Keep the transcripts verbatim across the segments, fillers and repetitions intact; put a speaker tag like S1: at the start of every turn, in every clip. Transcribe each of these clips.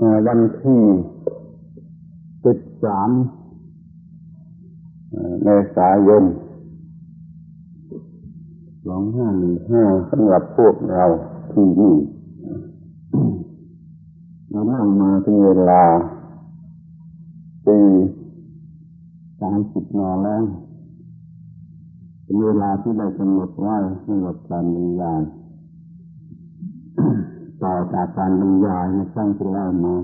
S1: วันที่สิบสามเมษายนสองห้าหนึ่งห้าสำหรับพวกเราที่นี่เรานั่งมาถึงเวลาตีสามสิบนแล้วเป็นเวลาที่ได้กำหนดไว้สำหรับการบรรยายต่อจากการบรรยายในครั้งที่แล้วมา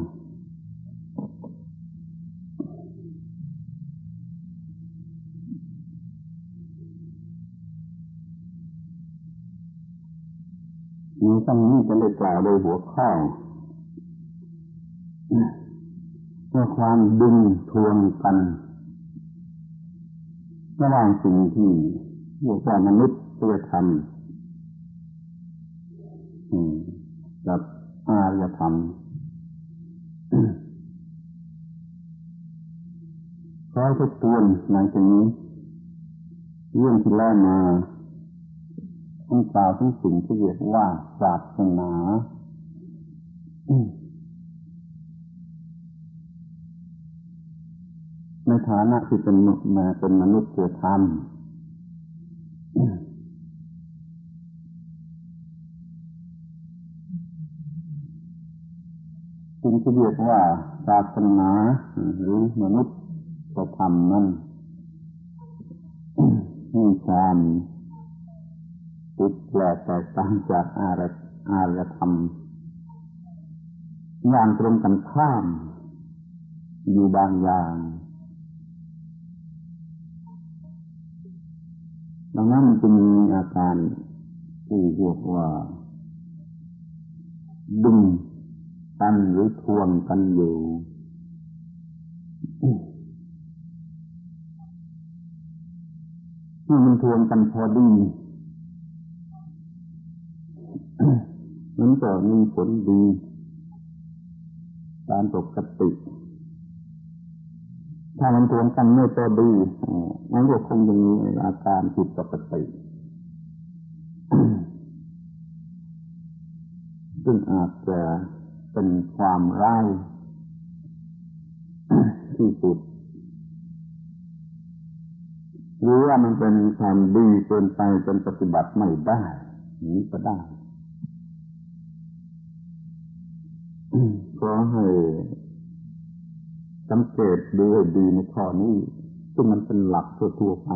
S1: ในครั้งนี้จะได้กล่าวโดยหัวข้อว่าความดึงทวงกันระหว่างสิ่งที่เรียกว่ามนุษยธรรมกับอารยธรรมขอทบทวนในที่นี้เรื่องที่แล้วมาต้องกล่าวถึงสิ่งที่เรียกว่าศาสนาในฐานะที่เป็นมาเป็นมนุษย์ธรรมสิ่งที่เรียกว่าศาสนาหรือมนุษย์ธรรมนั้นมีความติดแปลกแตกต่างจากอารยอารยธรรมอย่างตรงกันข้ามอยู่บางอย่างดังนั้นจึงมีอาการที่เรียกว่าดึงกันหรือทวงกันอยู่เมื่อมันทวงกันพอดีมันก็มีผลดีตามปกติถ้ามันทวงกันไม่พอดีมันก็คงจะมีอาการผิดปกติซึ่งอาจจะเป็นความร้ายที่สุดหรือว่ามันเป็นความดีเกินไปจนปฏิบัติไม่ได้นี้ก็ได้ขอให้สังเกตดูให้ดีในข้อนี้ซึ่งมันเป็นหลักทั่วๆไป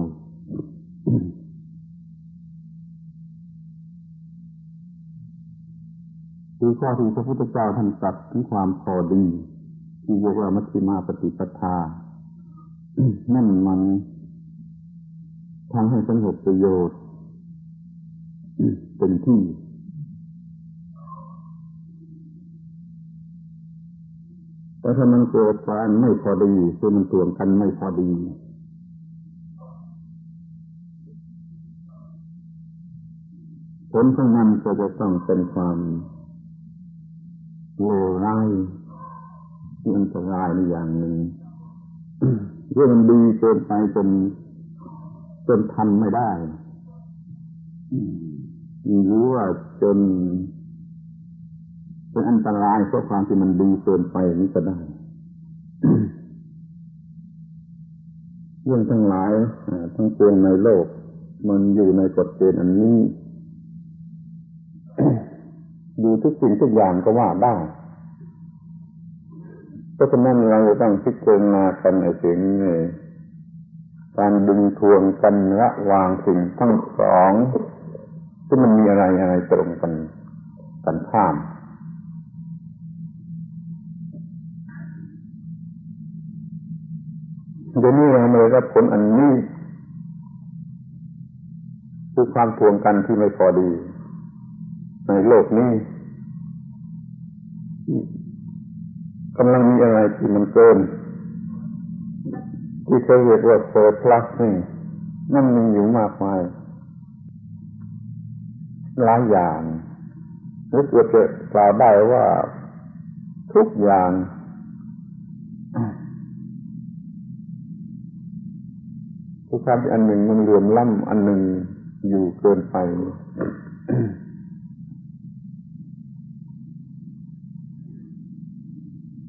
S1: คือข้อที่พระพุทธเจ้าท่านตรัสถึงความพอดีที่เรียกว่ามัชฌิมาปฏิปทานั่นมันทำให้สำเร็จประโยชน์เป็นที่แต่ถ้ามันเกิดการไม่พอดีคือมันทวงกันไม่พอดีผลของมันก็จะต้องเป็นความเลวร้ายที่อันตรายในอย่างหนึ่งเรื่องมันดีเกินไปจนจนทำไม่ได้หรือว่าจนเป็นอันตรายเพราะความที่มันดีเกินไปนี่ก็ได้เรื่องทั้งหลายทั้งปวงในโลกมันอยู่ในกฎเกณฑ์อันนี้ดูทุกสิ่งทุกอย่างก็ว่าได้เพราะฉะนั้นเราต้องพิจารณากันไอ้สิ่งนี้การดึงทวงกันระหว่างสิ่งทั้งสองที่มันมีอะไรอะไรตรงกันกันข้ามเดี๋ยวนี้เราเลยรับผลอันนี้คือความทวงกันที่ไม่พอดีในโลกนี้กำลังมีอะไรที่มันเกินที่เขาเรียกว่าเซอร์พลัสนี่นั่นมีอยู่มากมายหลายอย่างหรือเกือบจะกล่าวได้ว่าทุกอย่างทุกครั้งที่อันหนึ่งมันเหลื่อมล้ำอันหนึ่งอยู่เกินไป ฉ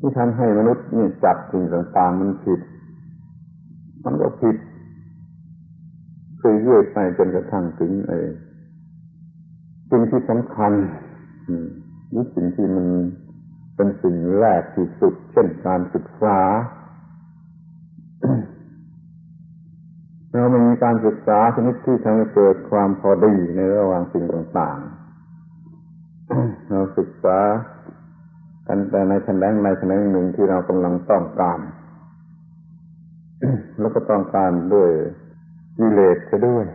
S1: ที่ทำให้มนุษย์นี่จับสิ่งต่างๆมันผิดมันก็ผิดเรื่อยๆไปจนกระทั่งถึงไอ้สิ่งที่สำคัญหรือสิ่งที่มันเป็นสิ่งแรกที่สุดเช่นการศึกษา เราไม่มีการศึกษาชนิดที่ทำให้เกิดความพอดีในระหว่างสิ่งต่างๆ เราศึกษากันแต่ในแขนงในแขนงหนึ่งที่เรากำลังต้องการ แล้วก็ต้องการด้วยกิเลสก็ด้วย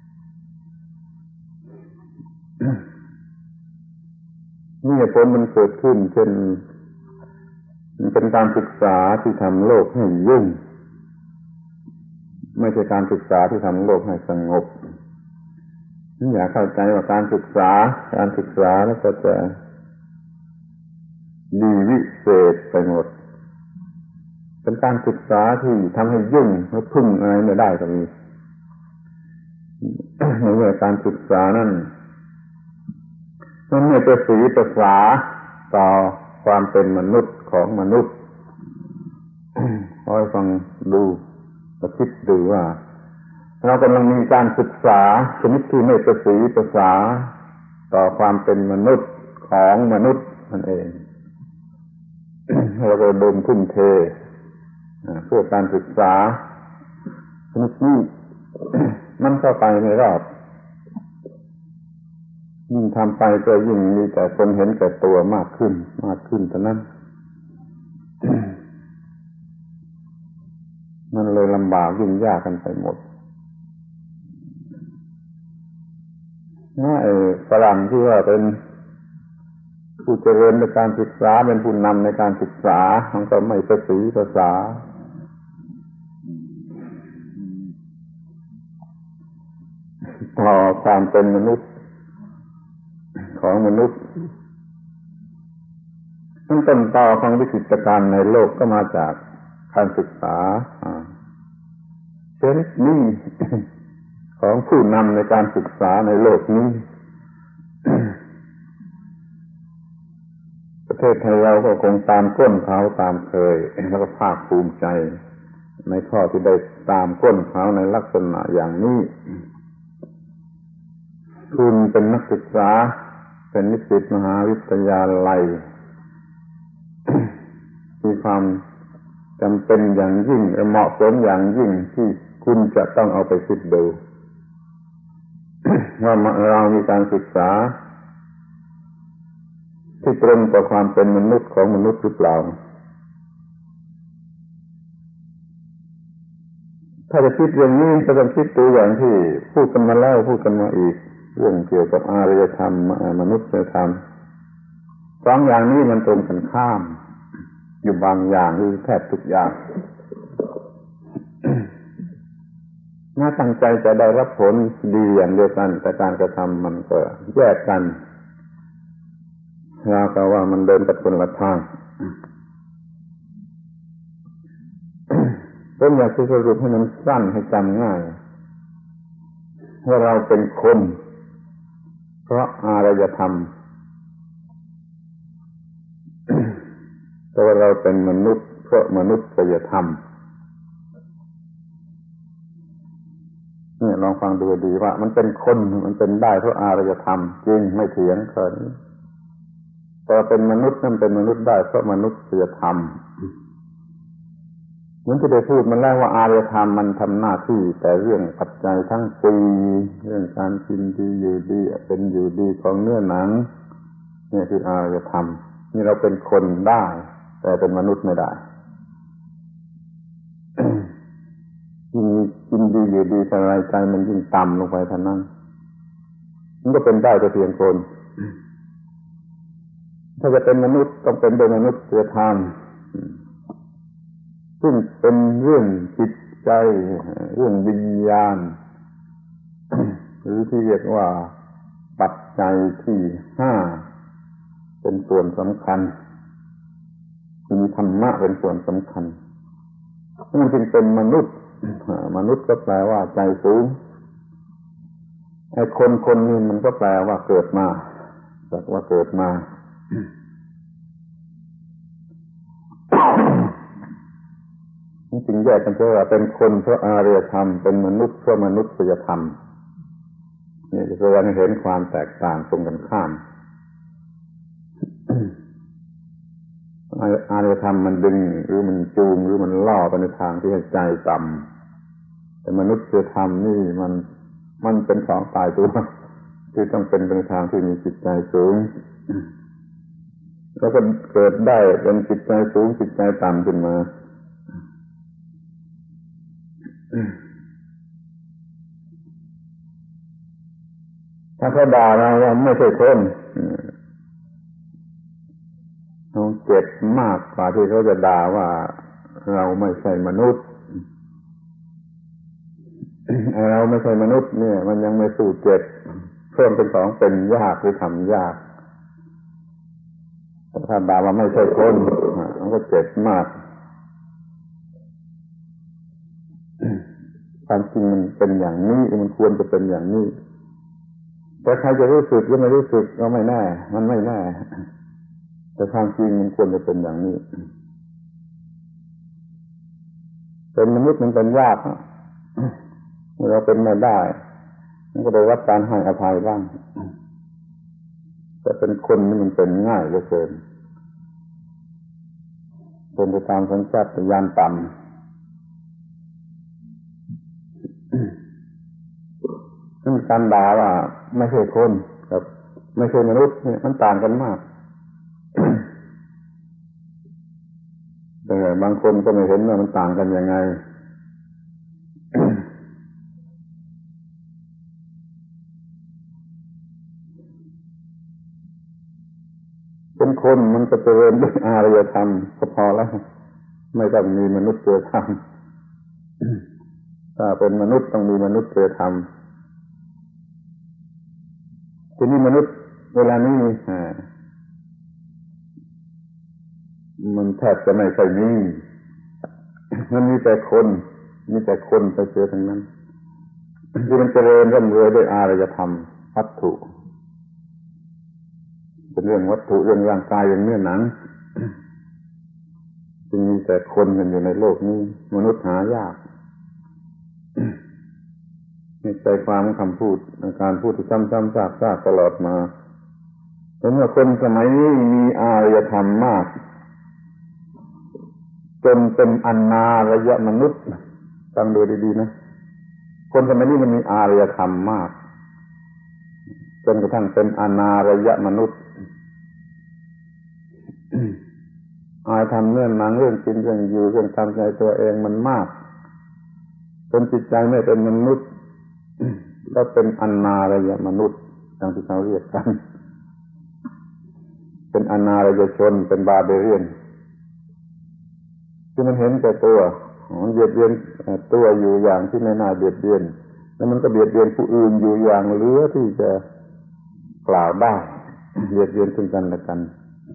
S1: นี่ผลมันเกิดขึ้นเช่นมันเป็นการศึกษาที่ทำโลกให้ยุ่งไม่ใช่การศึกษาที่ทำโลกให้สงบอย่าเข้าใจว่าการศึกษาการศึกษาแล้วก็จะดีวิเศษไปหมดเป็นการศึกษาที่ทำให้ยุ่งและพึ่งอะไรไม่ได้ก็มีในเมื่อการศึกษานั้นมันไม่ประสีประสาต่อความเป็นมนุษย์ของมนุษย์ขอให้ฟังดูและคิดดูว่าเรากำลังมีการศึกษาชนิดที่ไม่ประสีประสาต่อความเป็นมนุษย์ของมนุษย์นั่นเองเราก็ดมทุ่มเทเพื่อการศึกษาชนิดนี้มันเข้าไปไม่รอดยิ่งทำไปก็ยิ่งมีแต่คนเห็นแก่ตัวมากขึ้นมากขึ้นเท่านั้น มันเลยลำบากยุ่งยากกันไปหมดน่าไอ้ฝรั่งที่ว่าเป็นผู้เจริญในการศึกษาเป็นผู้นำในการศึกษามันก็ไม่ประสีภาษาต่อความเป็นมนุษย์ของมนุษย์ต้นต้นต่อของวิกฤตการณ์ในโลกก็มาจากการศึกษาเช่นนี้ของผู้นำในการศึกษาในโลกนี้ ประเทศไทยเราก็คงตามก้นเขาตามเคยแล้วก็ภาคภูมิใจในข้อที่ได้ตามก้นเขาในลักษณะอย่างนี้คุณเป็นนักศึกษาเป็นนิสิตมหาวิทยาลัย มีความจำเป็นอย่างยิ่งและเหมาะสมอย่างยิ่งที่คุณจะต้องเอาไปคิดดู ว่าเรามีการศึกษาที่ตรงต่อความเป็นมนุษย์ของมนุษย์หรือเปล่าถ้าจะคิดอย่างนี้ก็ต้องคิดตัวอย่างที่พูดกันมาแล้วพูดกันมาอีกเรื่องเกี่ยวกับอารยธรรมมนุษยธรรมสองอย่างนี้มันตรงกันข้ามอยู่บางอย่างหรือแทบทุกอย่าง น่าตั้งใจจะได้รับผลดีอย่างเดียวกันแต่การกระทำมันก็แยกกันเราก็ว่ามันเดินไปคนละทาง ผมอยากจะสรุปให้มันสั้นให้จำง่ายว่าเราเป็นคนเพราะอารยธรรม แต่ว่าเราเป็นมนุษย์เพราะมนุษยธรรมนี่ลองฟังดูดีว่ามันเป็นคนมันเป็นได้เพราะอารยธรรมจริงไม่เถียงข้อนี้แต่เป็นมนุษย์นั่นเป็นมนุษย์ได้เพราะมนุษยธรรมเหมือนที่ได้พูดมาแล้วว่าอารยธรรมมันทำหน้าที่แต่เรื่องปัจจัยทั้งสี่เรื่องการกินดีอยู่ดีเป็นอยู่ดีของเนื้อหนังนี่คืออารยธรรมนี่เราเป็นคนได้แต่เป็นมนุษย์ไม่ได้ ยิ่งกินดีอยู่ดีสบายใจมันยิ่งต่ำลงไปเท่านั้นมันก็เป็นได้แต่เพียงคนถ้าจะเป็นมนุษย์ต้องเป็นโดยมนุษยธรรมซึ่งเป็นเรื่องจิตใจเรื่องวิญญาณ หรือที่เรียกว่าปัจจัยที่ห้าเป็นส่วนสำคัญมีธรรมะเป็นส่วนสำคัญมันจึงเป็นมนุษย์มนุษย์ก็แปลว่าใจสูงไอ้คนคนนี้มันก็แปลว่าเกิดมาจากว่าเกิดมาจึงแยกกันเพราะว่าเป็นคนเพราะอารยธรรมเป็นมนุษย์เพราะมนุษยธรรมนี่จะแสดงให้เห็นความแตกต่างตรงกันข้ามอารยธรรมมันดึงหรือมันจูงหรือมันล่อไปในทางที่ให้ใจต่ำแต่มนุษยธรรมนี่มันมันเป็นของตายตัวที่ต้องเป็นไปในทางที่มีจิตใจสูงแล้วก็เกิดได้เป็นจิตใจสูงจิตใจต่ำขึ้นมาถ้าเขาด่าเราว่าไม่ใช่คนเขาเจ็บมากกว่าที่เขาจะด่าว่าเราไม่ใช่มนุษย์เราไม่ใช่มนุษย์เนี่ยมันยังไม่สู้เจ็บเพิ่มเป็นสองเป็นยากหรือทำยากถ้าด่าว่าไม่ใช่คนมันก็เจ็บมากความจริงมันเป็นอย่างนี้มันควรจะเป็นอย่างนี้แต่ใครจะรู้สึกหรือไม่รู้สึกก็ไม่แน่มันไม่แน่แต่ความจริงมันควรจะเป็นอย่างนี้เป็นมนุษย์มันเป็นยากเราเป็นไม่ได้มันก็ได้รับการให้อภัยบ้างแต่เป็นคนนี่มันเป็นง่ายเหลือเกินเป็นไปตามสัญชาตญาณต่ำนั่นการด่าว่าไม่ใช่คนกับไม่ใช่มนุษย์เนี่ยมันต่างกันมากแต่บางคนก็ไม่เห็นว่ามันต่างกันยังไงเป็นคนมันก็เจริญด้วยอารยธรรมก็พอแล้วไม่ต้องมีมนุษยธรรมถ้าเป็นมนุษย์ต้องมีมนุษยธรรมทีนี้มนุษย์เวลานี้มันแทบจะไม่ค่อยมีมันมีแต่คนมีแต่คนไปเจอทั้งนั้นที่มันเจริญร่ำรวยด้วยอารยธรรมวัตถุเป็นเรื่องวัตถุเรื่องร่างกายเรื่องเนื้อหนังจึงมีแต่คนกันอยู่ในโลกนี้มนุษย์หายากในใจความคำพูดการพูดที่ซ้ำๆซากๆตลอดมาเพราะเมื่อคนสมัยนี้มีอารยธรรมมากจนเป็นอนา รยมนุษย์ฟังดูดีๆนะคนสมัยนี้มันมีอารยธรรมมากจนกระทั่งเป็นอนา รยมนุษย์อารยธรรมเรื่องหนังเรื่องกินเรื่องอยู่เรื่องทำใจตัวเองมันมากจนจิตใจไม่เป็นมนุษย์ก็เป็นอนา รยมนุษย์ดังที่เขาเรียกกันเป็นอนา รยชนเป็นบาร์เบเรียนที่มันเห็นแต่ตัวมันเบียดเบียนตัวอยู่อย่างที่ไม่น่าเบียดเบียนแล้วมันก็เบียดเบียนผู้อื่นอยู่อย่างเหลือที่จะกล่าวได้เบียดเบียนซึ่งกันและกัน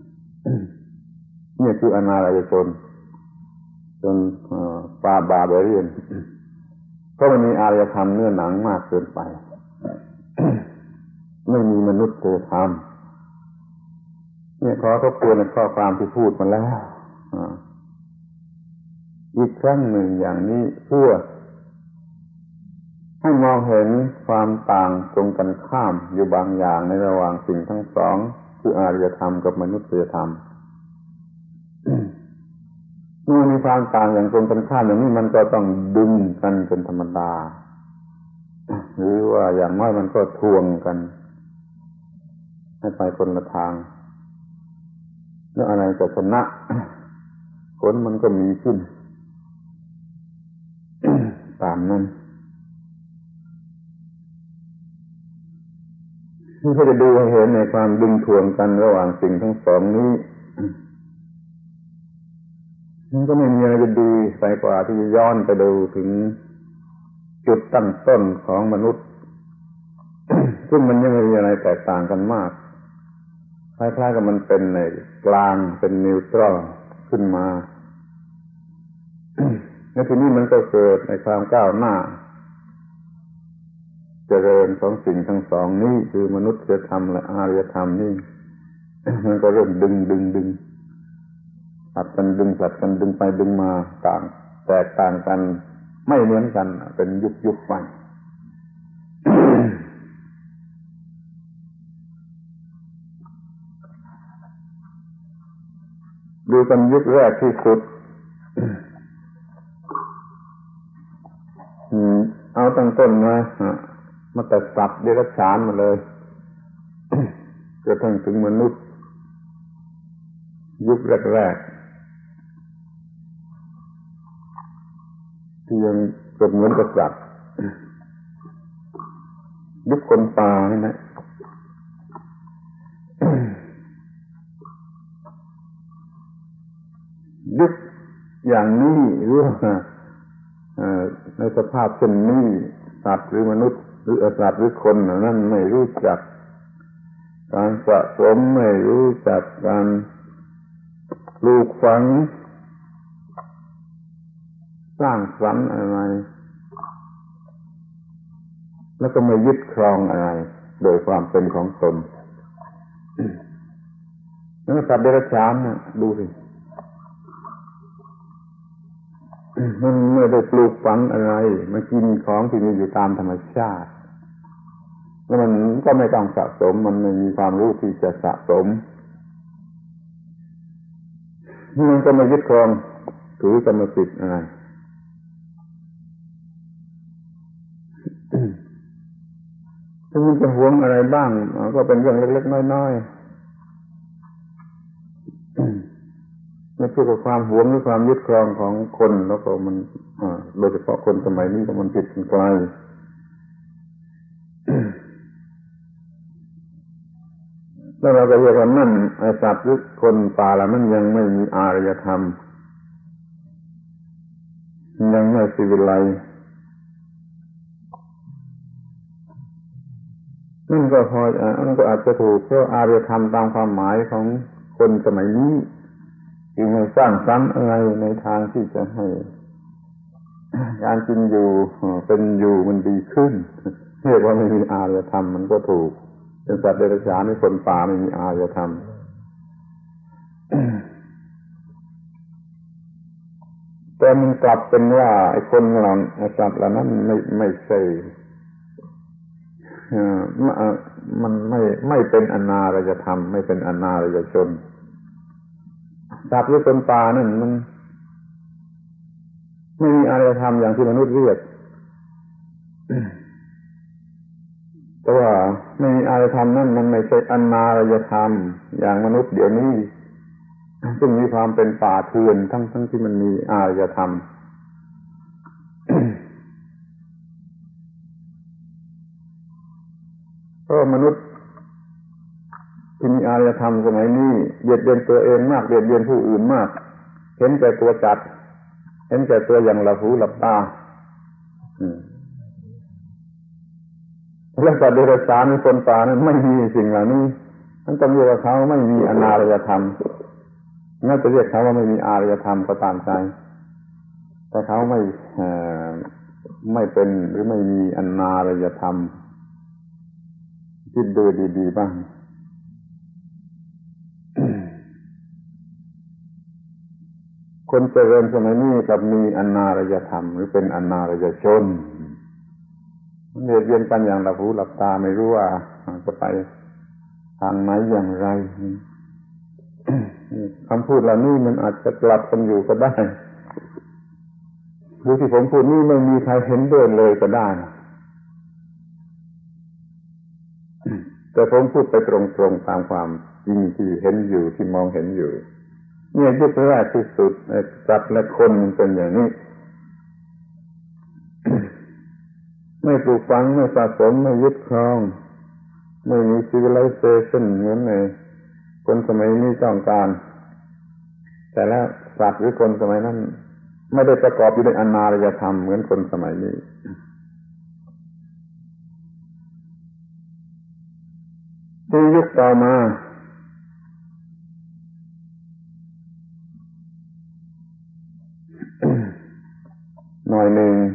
S1: นี่คืออนา รยชนจนปาบาร์เบเรียนเพราะมันมีอารยธรรมเนื้อหนังมากเกินไปไม่มีมนุษยธรรมเนี่ยขอทบทวนในข้อความที่พูดมาแล้วอีกครั้งหนึ่งอย่างนี้เพื่อให้มองเห็นความต่างตรงกันข้ามอยู่บางอย่างในระหว่างสิ่งทั้งสองคืออารยธรรมกับมนุษยธรรมเมื่อมีความต่างอย่างตรงกันข้ามอย่างนี้มันก็ต้องดึงกันเป็นธรรมดาหรือว่าอย่างน้อยมันก็ทวงกันให้ไปคนละทางแล้วอะไรจะชนะผลมันก็มีขึ้นตามนั้นนี่ก็จะดูให้เห็นในความดึงทวงกันระหว่างสิ่งทั้งสองนี้มันก็ไม่มีอะไรจะดีไปกว่าที่จะย้อนไปดูถึงจุดตั้งต้นของมนุษย์ ซึ่งมันยังไม่มีอะไรแตกต่างกันมากคล้ายๆกับมันเป็นในกลางเป็นนิวตรัลขึ้นมาแล้วทีนี้มันก็เกิดในความก้าวหน้าเจริญของสิ่งทั้งสองนี้คือมนุษยธรรมและอารยธรรมนี่มันก็เริ่มดึงดึงดึงผลัดกันดึงผลัดกันดึงไปดึงมาต่างแตกต่างกันไม่เหมือนกันเป็นยุคยุคไป ดูกันยุคแรกที่สุด เอาตั้งต้นมามาแต่สัตว์เดรัจฉานมาเลย กระทั่งถึงมนุษย์ยุคแรกๆที่ยังเกิดเหมือนกับสัตว์ยุคคนป่านี่นะ ยุคอย่างนี้หรือในสภาพเช่นนี้สัตว์หรือมนุษย์หรือสัตว์หรือคนนั่นไม่รู้จักการสะสมไม่รู้จักการปลูกฝังสร้างสรรค์อะไรแล้วก็ไม่ยึดครองอะไรโดยความเป็นของตนแล้วสัตว์เดรัจฉานน่ะดูสิมันไม่ได้ปลูกฝังอะไรมากินของที่มีอยู่ตามธรรมชาติแล้วมันก็ไม่ต้องสะสมมันไม่มีความรู้ที่จะสะสมมันก็ไม่ยึดครองถือกรรมสิทธิ์อะไรถ้ามันจะหวงอะไรบ้างก็เป็นเรื่องเล็กๆน้อยๆไม่ใช่กับความหวงหรือความยึดครองของคนแล้วก็มันโดยเฉพาะคนสมัยนี้ก็มันผิดกันไกลแล้วเราก็เรียกว่านั่นไอ้สัตว์หรือคนป่าละมันยังไม่มีอารยธรรมยังไม่ศิวิไลซ์นั่นก็พอนั่นก็อาจจะถูกเพราะอารยธรรมตามความหมายของคนสมัยนี้คือไม่สร้างสรรค์อะไรในทางที่จะให้การกินอยู่เป็นอยู่มันดีขึ้นเรียกว่าไม่มีอารยธรรมมันก็ถูกเป็นสัตว์เดรัจฉานในคนป่าไม่มีอารยธรรม แต่มันกลับเป็นว่าไอ้คนเหล่าสัตว์เหล่านั้นไม่ไม่ใช่มันไม่ไม่เป็นอนารยธรรมไม่เป็นอนารยชนสัตว์หรือคนป่านั่นมันไม่มีอารยธรรมอย่างที่มนุษย์เรียกแต่ว่าไม่มีอารยธรรมนั่นมันไม่ใช่อนารยธรรมอย่างมนุษย์เดี๋ยวนี้ซึ่งมีความเป็นป่าเถื่อนทั้งทั้งที่มันมีอารยธรรม เพราะมนุษย์ที่มีอารยธรรมสมัยนี้เบียดเบียนตัวเองมากเบียดเบียนผู้อื่นมากเห็นแต่ตัวจัดเห็นแต่ตัวอย่างหลับหูหลับตาแล้วสัตว์เดรัจฉานในคนป่านั้นไม่มีสิ่งเหล่านี้นั่นต้องเรียกว่าเขาไม่มีอนารยธรรมน่าจะเรียกเขาว่าไม่มีอารยธรรมก็ตามใจแต่เขาไม่ไม่เป็นหรือไม่มีอนารยธรรมคิดดูดีๆบ้างคนเจริญสมัยนี้กับมีอนารยธรรมหรือเป็นอนารยชนเรียนเรียนกันอย่างหลับหูหลับตาไม่รู้ว่าจะไปทางไหนอย่างไรคำพูดเหล่านี้มันอาจจะกลับกันอยู่ก็ได้หรือที่ผมพูดนี่ไม่มีใครเห็นด้วยเลยก็ได้แต่ผมพูดไปตรงๆตามความจริงที่เห็นอยู่ที่มองเห็นอยู่เนี่ยยุคแรกที่สุดสัตว์และคนเป็นอย่างนี้ ไม่ปลูกฝังไม่สะสมไม่ยึดครองไม่มี civilization เหมือนในคนสมัยนี้ต้องการแต่แล้วสัตว์หรือคนสมัยนั้นไม่ได้ประกอบอยู่ในอนารยธรรมเหมือนคนสมัยนี้ในยุคต่อมาหน่อยหนึ่ง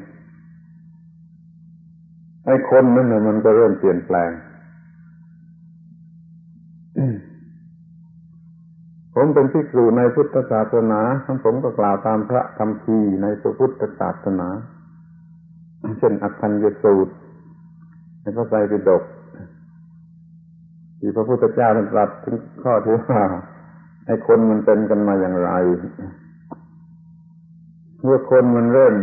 S1: ไอ้คนนั่นน่ะมันก็เริ่มเปลี่ยนแปลงคผมเป็นภิกษุในพุทธศาสนาทั้งผมก็กล่าวตามพระคัมภีร์ในพุทธศาสนาเช่นอัคคัญญสูตรในพระไตรปิฎกที่พระพุทธเจ้าตรัสถึงข้อที่ว่าไอ้คนมันเป็นกันมาอย่างไรเมื่อคนมันเริ่ม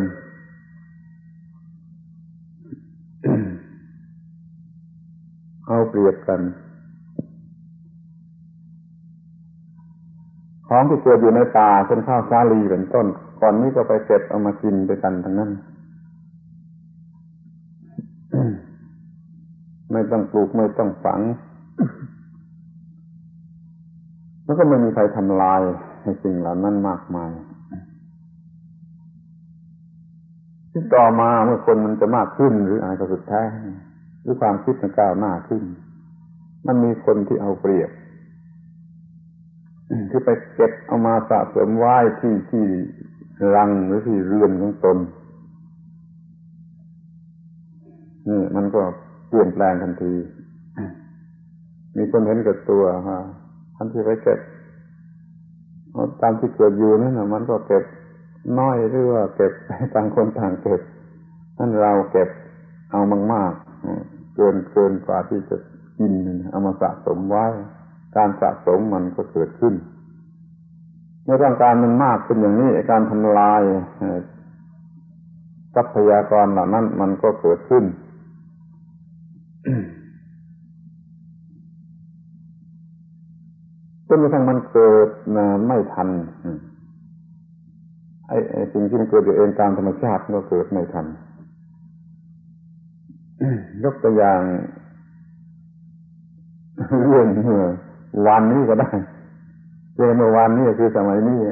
S1: เอาเปรียบกันของที่เกิดอยู่ในป่าเช่นข้าวสาลีเป็นต้นก่อนนี้ก็ไปเก็บเอามากินด้วยกันทั้งนั้น ไม่ต้องปลูกไม่ต้องฝัง แล้วก็ไม่มีใครทำลายให้สิ่งเหล่านั้นมากมายที่ต่อมาเมื่อคนมันจะมากขึ้นหรืออะไรก็สุดแท้หรือความคิดมันก้าวหน้าขึ้นมันมีคนที่เอาเปรียบที่ไปเก็บเอามาสะสมไว้ที่ที่รังหรือที่เรือนของตนนี่มันก็เปลี่ยนแปลงทันทีมีคนเห็นกับตัวฮะท่านที่ไปเก็บตามที่เกิดอยู่นั่นนะมันก็เก็บน้อยหรือว่าเก็บต่างคนต่างเก็บนั่นเราเก็บเอามากๆเกินเกินกว่าที่จะกินเอามาสะสมไว้การสะสมมันก็เกิดขึ้นเมื่อต้องการมันมากเป็นอย่างนี้การทำลายทรัพยากรเหล่านั้นมันก็เกิดขึ้น จนกระทั่งมันเกิดไม่ทันไอ้ไอ้สิ่งที่มันเกิดอยู่เองตามธรรมชาติก็เกิดไม่ทัน ยกตัวอย่างเรื่องเมื่อวานนี้ก็ได้เรื่องเมื่อวานนี้คือสมัยนี้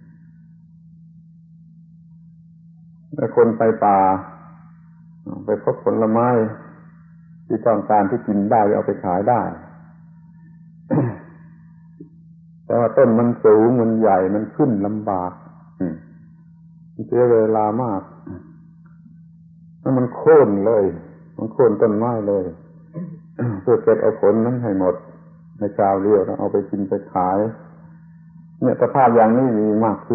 S1: แล้วคนไปป่าไปพบผลไม้ที่ต้องการที่กินได้เอาไปขายได้ แต่ว่าต้นมันสูงมันใหญ่มันขึ้นลำบากมันเสียเวลามากแล้วมันโค่นเลยมันโค่นต้นไม้เลยเพื่อเก็บเอาผลนั้นให้หมดในคราวเดียวแล้วเอาไปกินไปขายเนี่ยสภาพอย่างนี้มีมากขึ้น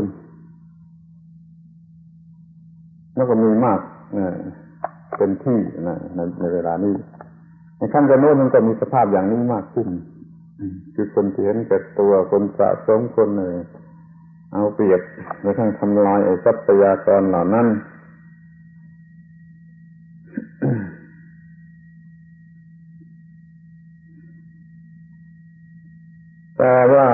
S1: แล้วก็มีมากเต็มที่ในในเวลานี้ในขั้นกระโน้นมันก็มีสภาพอย่างนี้มากขึ้นคือคนที่เห็นแก่ตัวคนสะสมคนหนึ่งเอาเปรียบโดยทั้งทำลายไอ้ทรัพยากรเหล่านั้นแต่ว่า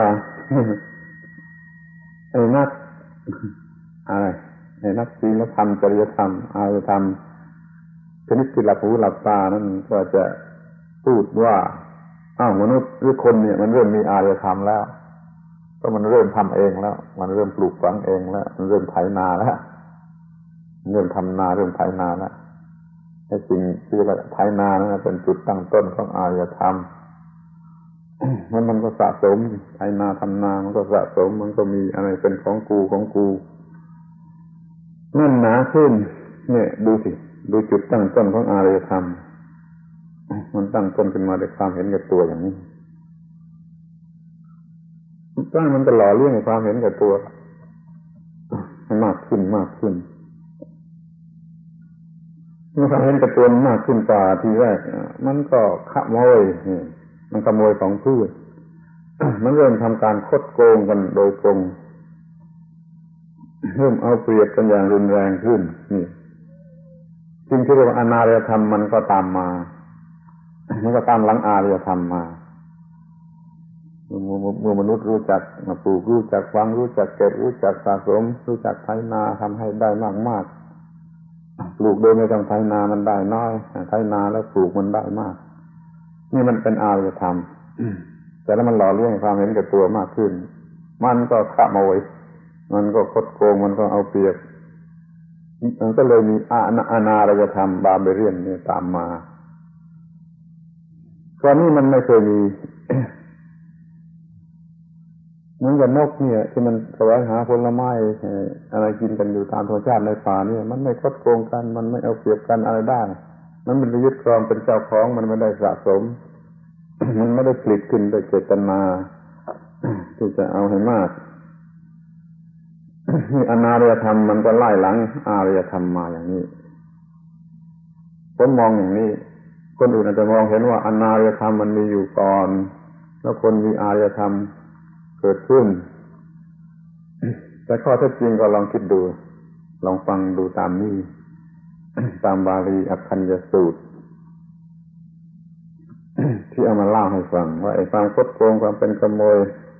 S1: ไอ้นักอะไรไอ้นักศีลธรรมจริยธรรมอารยธรรมชนิดที่หลับหูหลับตานั้นก็จะพูดว่าอ้าวมนุษย์หรือคนเนี่ยมันเริ่มมีอารยธรรมแล้วก็มันเริ่มทำเองแล้วมันเริ่มปลูกฝังเองแล้วมันเริ่มไถนาแล้วเริ่มทำนาเริ่มไถนาแล้วไอ้สิ่งที่ว่าไถนานั้นเป็นจุดตั้งต้นของอารยธรรมมันมันก็สะสมไถนาทำนามันก็สะสมมันก็มีอะไรเป็นของกูของกูนั่นหนาขึ้นเนี่ยดูสิดูจุดตั้งต้นของอารยธรรมมันตั้งต้นขึ้นมาด้วยความเห็นแก่ตัวอย่างนี้ตั้งมันก็หล่อเลี้ยงความเห็นแก่ตัวให้มากขึ้นมากขึ้นเมื่อความเห็นแก่ตัวมากขึ้นกว่าทีแรกมันก็ขโมยมันขโมยของพืชมันเริ่มทำการคดโกงกันโดยตรงเริ่มเอาเปรียบกันอย่างรุนแรงขึ้นนี่สิ่งที่เรียกว่าอนาารยธรรมมันก็ตามมามันก็ตามหลังอารยธรรมมาเมื่อมนุษย์รู้จักปลูกรู้จักฝังรู้จักเก็บรู้จักสะสมรู้จักไถนาทำให้ได้มากๆปลูกโดยไม่ต้องไถนามันได้น้อยไถนาแล้วปลูกมันได้มากนี่มันเป็นอารยธรรมแต่แล้วมันหล่อเลี้ยงความเห็นแก่ตัวมากขึ้นมันก็ขโมยมันก็คดโกงมันก็เอาเปรียบมันก็เลยมีอนาารยธรรมบาเบเรียนนี่ตามมาตอนนี้มันไม่เคยมีเหมือนกับนกเนี่ยที่มันแสวงหาผลไม้อะไรกินกันอยู่ตามธรรมชาติในป่านี่มันไม่คดโกงกันมันไม่เอาเปรียบกันอะไรได้มันมันไปยึดครองเป็นเจ้าของมันไม่ได้สะสม มันไม่ได้ผลิตขึ้นโดยเจตนาที่ที่จะเอาให้มากอนาริยธรรมมันก็ไล่หลังอารยธรรมมาอย่างนี้ผมมองอย่างนี้คนอื่นอาจจะมองเห็นว่าอนาริยธรรมมันมีอยู่ก่อนแล้วคนมีอารยธรรมเกิดขึ้นแต่ข้อเท็จจริงก็ลองคิดดูลองฟังดูตามนี้ตามบาลีอัคคัญญสูตรที่เอามาเล่าให้ฟังว่าไอ้ความคดโกงความเป็นขโมย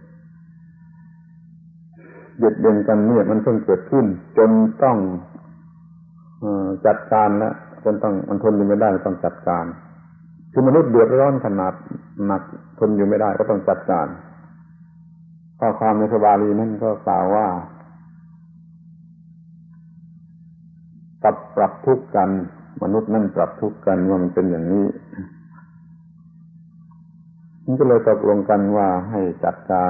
S1: เบียดเบียนกันเนี่ยมันเพิ่งเกิดขึ้นจนต้องเอ่อจัดการแล้วจนต้องมันทนอยู่ไม่ได้ต้องจัดการคือมนุษย์เดือดร้อนขนาดหนักทนอยู่ไม่ได้ก็ต้องจัดการข้อความในพระบาลีนั่นก็กล่าวว่าปรับปรับทุกข์กันมนุษย์นั่นปรับทุกข์กันว่ามันเป็นอย่างนี้มันก็เลยตกลงกันว่าให้จัดการ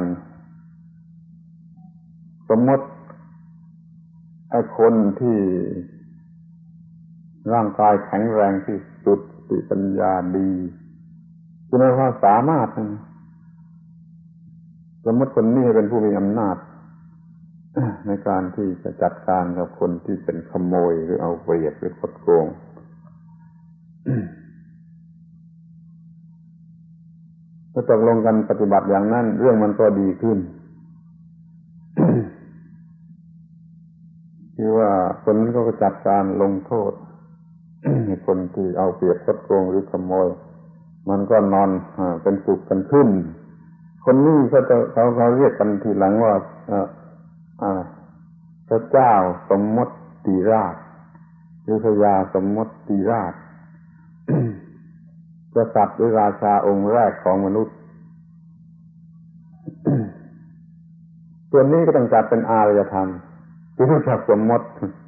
S1: สมมติไอ้คนที่ร่างกายแข็งแรงที่สุดสติปัญญาดีคุณภาพสามารถสมมติคนนี้เป็นผู้มีอำนาจในการที่จะจัดการกับคนที่เป็นขโมยหรือเอาเปรียบหรือคดโกงก็ตกลงกันปฏิบัติอย่างนั้นเรื่องมันก็ดีขึ้น คือว่าคนนั้นก็จัดการลงโทษ คนที่เอาเปรียบคดโกงหรือขโมยมันก็นอนเป็นสุขกันขึ้นคนนี้เขาจะเขาเขาเรียกกันทีหลังว่าพระเจ้าสมมติราชหรือพญาสมมติราช กษัตริย์หรือราชาองค์แรกของมนุษย์ ส่วนนี้ก็ต้องจัดเป็นอารยธรรมที่รู้จักสมมติ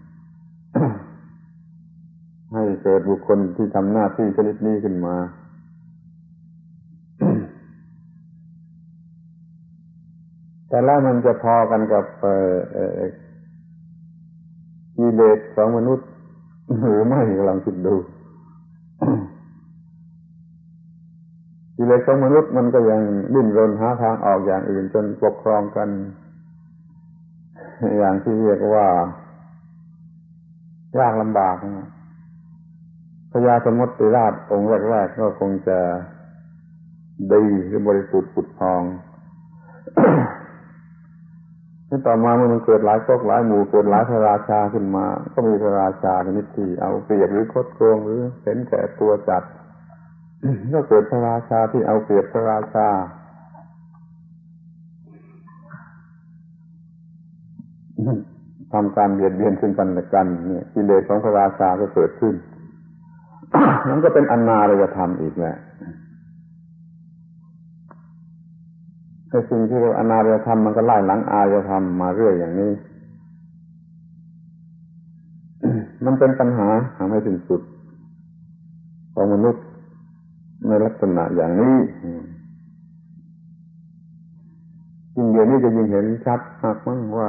S1: ให้เกิดบุคคลที่ทำหน้าที่ชนิดนี้ขึ้นมา แต่แล้วมันจะพอกันกับกิเลสของมนุษย์หรือไม่ลองคิดดูกิเลสของมนุษย์มันก็ยังดิ้นรนหาทางออกอย่างอื่นจนปกครองกันอย่างที่เรียกว่ายากลำบากพญาสมมติราชองค์แรกๆก็คงจะดีหรือบริสุทธิ์ผุดพองที่ต่อมาเมื่อมันเกิดหลายก๊กหลายหมู่เกิดหลายพระราชาขึ้นมาก็มีพระราชาชนิดที่เอาเปรียบหรือคดโกงหรือเห็นแก่ตัวจัด ก็เกิดพระราชาที่เอาเปรียบพระราชาทำการเบียดเบียนซึ่งกันและกันเนี่ยกิเลสของพระราชาก็เกิดขึ้น นั่นก็เป็นอนาริยธรรมอีกแหละไอ้สิ่งที่เรียกอนาริยธรรมมันก็ไล่หลังอารยธรรมมาเรื่อยอย่างนี้ มันเป็นปัญหาหาไม่ถึงสุดของมนุษย์ในลักษณะอย่างนี้ยิ่งเดี๋ยวนี้จะยิ่งเห็นชัดมากมั้งว่า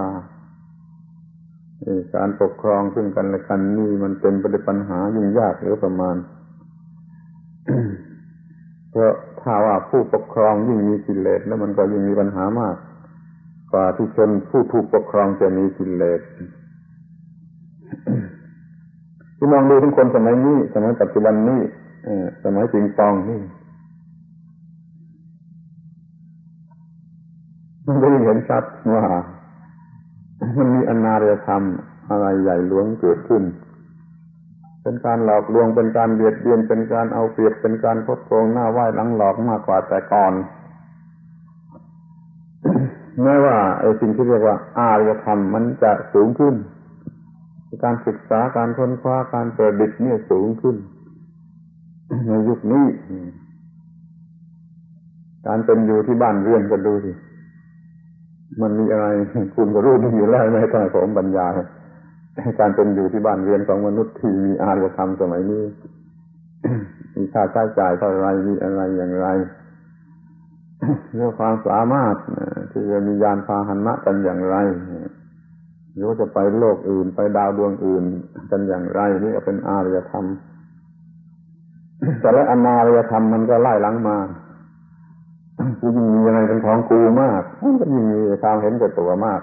S1: การปกครองซึ่งกันและกันนี่มันเป็นประเด็นปัญหายิ่งยากเหลือประมาณ เพราะถ้าว่าผู้ปกครองยิ่งมีกิเลสแล้วมันก็ยิ่งมีปัญหามากกว่าที่ชนผู้ถูกปกครองจะมีกิเลส ที่มองดูถึงคนสมัยนี้สมัยปัจจุบันนี้สมัยปิงปองนี่มันก็ยิ่งเห็นชัดว่ามันมีอนาริยธรรมอะไรใหญ่หลวงเกิดขึ้นเป็นการหลอกลวงเป็นการเบียดเบียนเป็นการเอาเปรียบเป็นการคดโกงหน้าไหว้หลังหลอกมากกว่าแต่ก่อน แม้ว่าไอ้สิ่งที่เรียกว่าอารยธรรมมันจะสูงขึ้นการศึกษาการค้นคว้าการประดิษฐ์เนี่ยสูงขึ้นในยุคนี้การเป็นอยู่ที่บ้านเรือนก็ดูสิมันมีอะไรคุณก็รู้ดีอยู่แล้วไม่ต้องให้ผมบรรยายการเป็นอยู่ที่บ้านเรือนของมนุษย์ที่มีอารยธรรมสมัยนี้ มีค่าใช้จ่ายเท่าไรมีอะไรอย่างไรเรื่องความสามารถที่จะมียานพาหนะกันอย่างไรหรือว่าจะไปโลกอื่นไปดาวดวงอื่นกันอย่างไรนี่ก็เป็นอารยธรรม แต่และอนาริยธรรมมันก็ไล่หลังมากูยิ่งมีอะไรเป็นของกูมากมันก็ยิ่งมีความเห็นแก่ตัวมาก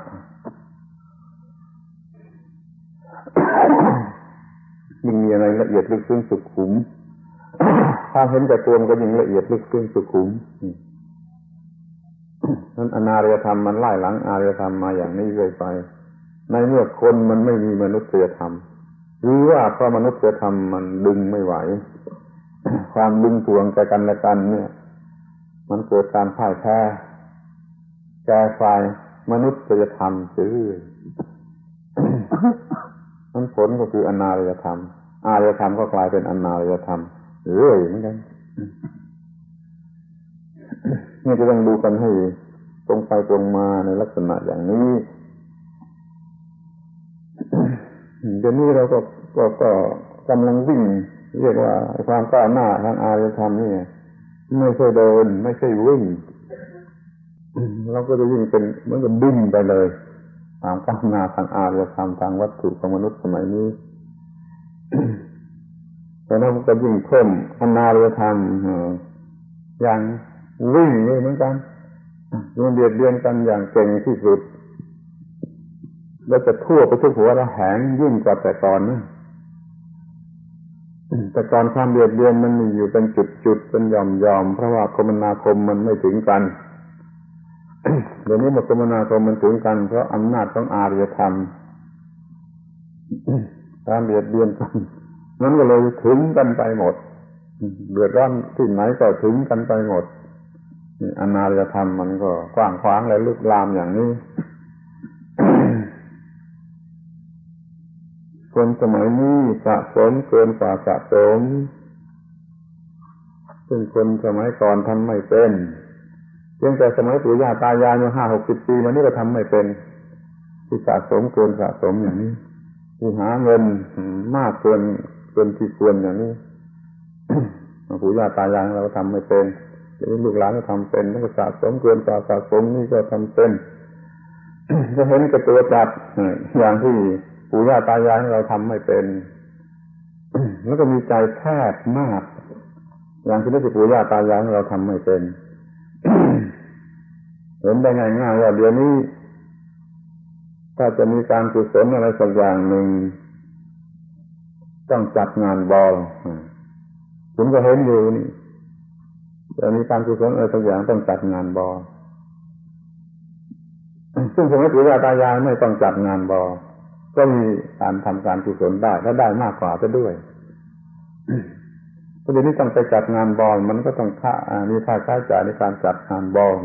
S1: ยิ่งมีอะไรละเอียดลึกซึ้งสุขุมความเห็นแก่ตัวมันก็ยิ่งละเอียดลึกซึ้งสุขุมนั้นอนาริยธรรมมันไล่หลังอารยธรรมมาอย่างนี้เรื่อยไปในเมื่อคนมันไม่มีมนุษยธรรมหรือว่าเพราะมนุษยธรรมมันดึงไม่ไหวความดึงทวงแก่กันและกันเนี่ยมันเกิดการพ่ายแพ้แก่ฝ่ายมนุษยธรรมเรื่อยนั้นผลก็คืออนาริยธรรมอารยธรรมก็กลายเป็นอนาริยธรรมเรื่อยเหมือนกันนี่จะต้องดูกันให้ตรงไปตรงมาในลักษณะอย่างนี้เดี๋ยวนี้เราก็ก็ก็กำลังวิ่งเรียกว่าความก้าวหน้าทางอารยธรรมนี่ไม่ใช่เดินไม่ใช่วิ่งเราก็จะยิ่งเป็นเหมือนกับดิ้นไปเลยความก้าวหน้าทางอารยธรรมทางวัตถุของมนุษย์สมัยนี้แต่นั้นก็ยิ่งเพิ่มอนาริยธรรมอย่างวิ่งเลยเหมือนกันมันเบียดเบียนกันอย่างเก่งที่สุดแล้วจะทั่วไปทุกหัวระแหงยิ่งกว่าแต่ก่อนนะแต่ก่อนความเบียดเบียนมันมีอยู่เป็นจุดๆเป็นหย่อมๆเพราะว่าคมนาคมมันไม่ถึงกันเดี๋ยวนี้มันคมนาคมมันถึงกันเพราะอำนาจของอารยธรรมการเบียดเบียนกันนั้นก็เลยถึงกันไปหมดเดือดร้อนที่ไหนก็ถึงกันไปหมดอนาริยธรรมมันก็กว้างขวางและลุกลามอย่างนี้ คนสมัยนี้สะสมเกินกว่าสะสมซึ่งคนสมัยก่อนทำไม่เป็นเพียงแต่สมัยปู่ย่าตายายมาห้าหกสิบปีมานี้ก็ทำไม่เป็นที่สะสมเกินสะสมอย่างนี้ที่หาเงินมากเกินเกินที่ควรอย่างนี้ ปู่ย่าตายายเราทำไม่เป็นลูกหลานก็ทำเป็นแล้วก็สะสมเกินกว่าสะสมนี่ก็ทำเป็น จะเห็นกับตัวจัดอย่างที่ปู่ย่าตายายเราทำไม่เป็นแล้วก็มีใจแคบมากอย่างที่ที่ปู่ย่าตายายเราทำไม่เป็น เห็นได้ง่ายๆว่าเดี๋ยวนี้ถ้าจะมีการกุศลอะไรสักอย่างหนึ่งต้องจัดงานบอลผมก็เห็นอยู่นี่จะมีการกุศลอะไรสักอย่างต้องจัดงานบอลซึ่งสมัยปู่ย่าตายายไม่ต้องจัดงานบอลก็มีการทำการกุศลได้และได้มากกว่าซะด้วยเพราะเดี๋ยวนี้ต้องไปจัดงานบอลมันก็ต้องค่ามีค่าใช้จ่ายในการจัดงานบอล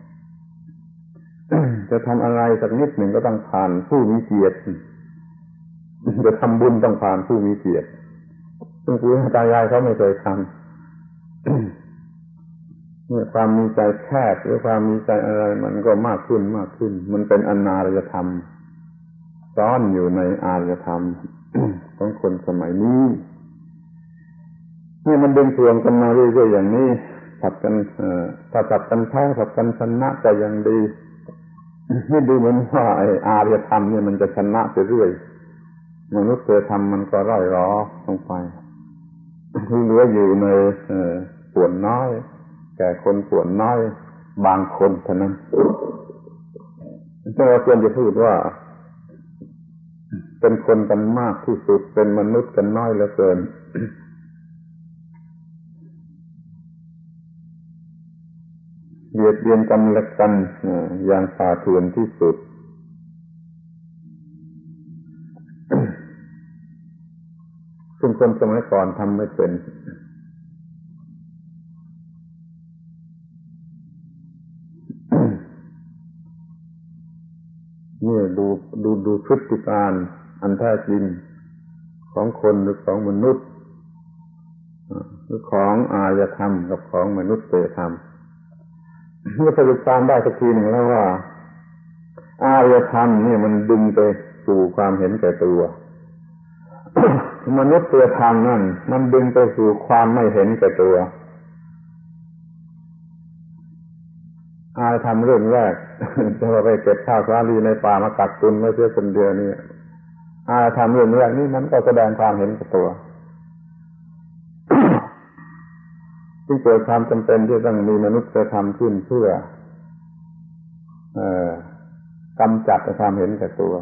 S1: จะทำอะไรสักนิดหนึ่งก็ต้องผ่านผู้มีเกียรติจะทำบุญต้องผ่านผู้มีเกียรติซึ่งปู่ย่าตายายเขาไม่เคยทำเมื่อความมีใจแคบหรือความมีใจอะไรมันก็มากขึ้นมากขึ้นมันเป็นอนาริยธรรมซ่อนอยู่ในอารยธรรม ของคนสมัยนี้นี่มันดึงทวงกันมาเรื่อยๆอย่างนี้ผัดกันถ้าผัดกันแพ้ผัดกันชนะก็ยังดีนี่ดูเหมือนว่าไอ้อารยธรรมเนี่ยมันจะชนะไปเรื่อยมนุษยธรรมมันก็ร่อยรอลงไปเหลืออยู่ในส่วนน้อยแก่คนส่วนน้อยบางคนเท่านั้นถ้าเราควรจะพูดว่าเป็นคนกันมากที่สุดเป็นมนุษย์กันน้อยเหลือเกินเบียดเบียนกันและกันอย่างป่าเถื่อนที่สุดซึ่งคนสมัยก่อนทำไม่เป็นนี่ดูดูดูพฤติการอันแท้จริงของคนหรือของมนุษย์หรือของอารยธรรมกับของมนุษยธรรมเมื่อสรุปการได้สักทีหนึ่งแล้วว่าอารยธรรมนี่มันดึงไปสู่ความเห็นแก่ตัว มนุษยธรรมนั่นมันดึงไปสู่ความไม่เห็นแก่ตัวอารยธรรมเรื่องแรกจะไปเก็บข้าวสาลีในป่ามากักตุนไว้เพื่อคนเดียวนี่อารยธรรมเรื่องแรกนี่มันก็แสดงความเห็นแก่ตัว จจึงเกิดความจำเป็นที่ต้องมีมนุษยธรรมขึ้นเพื่อเอ่อกำจัดความเห็นแก่ตัว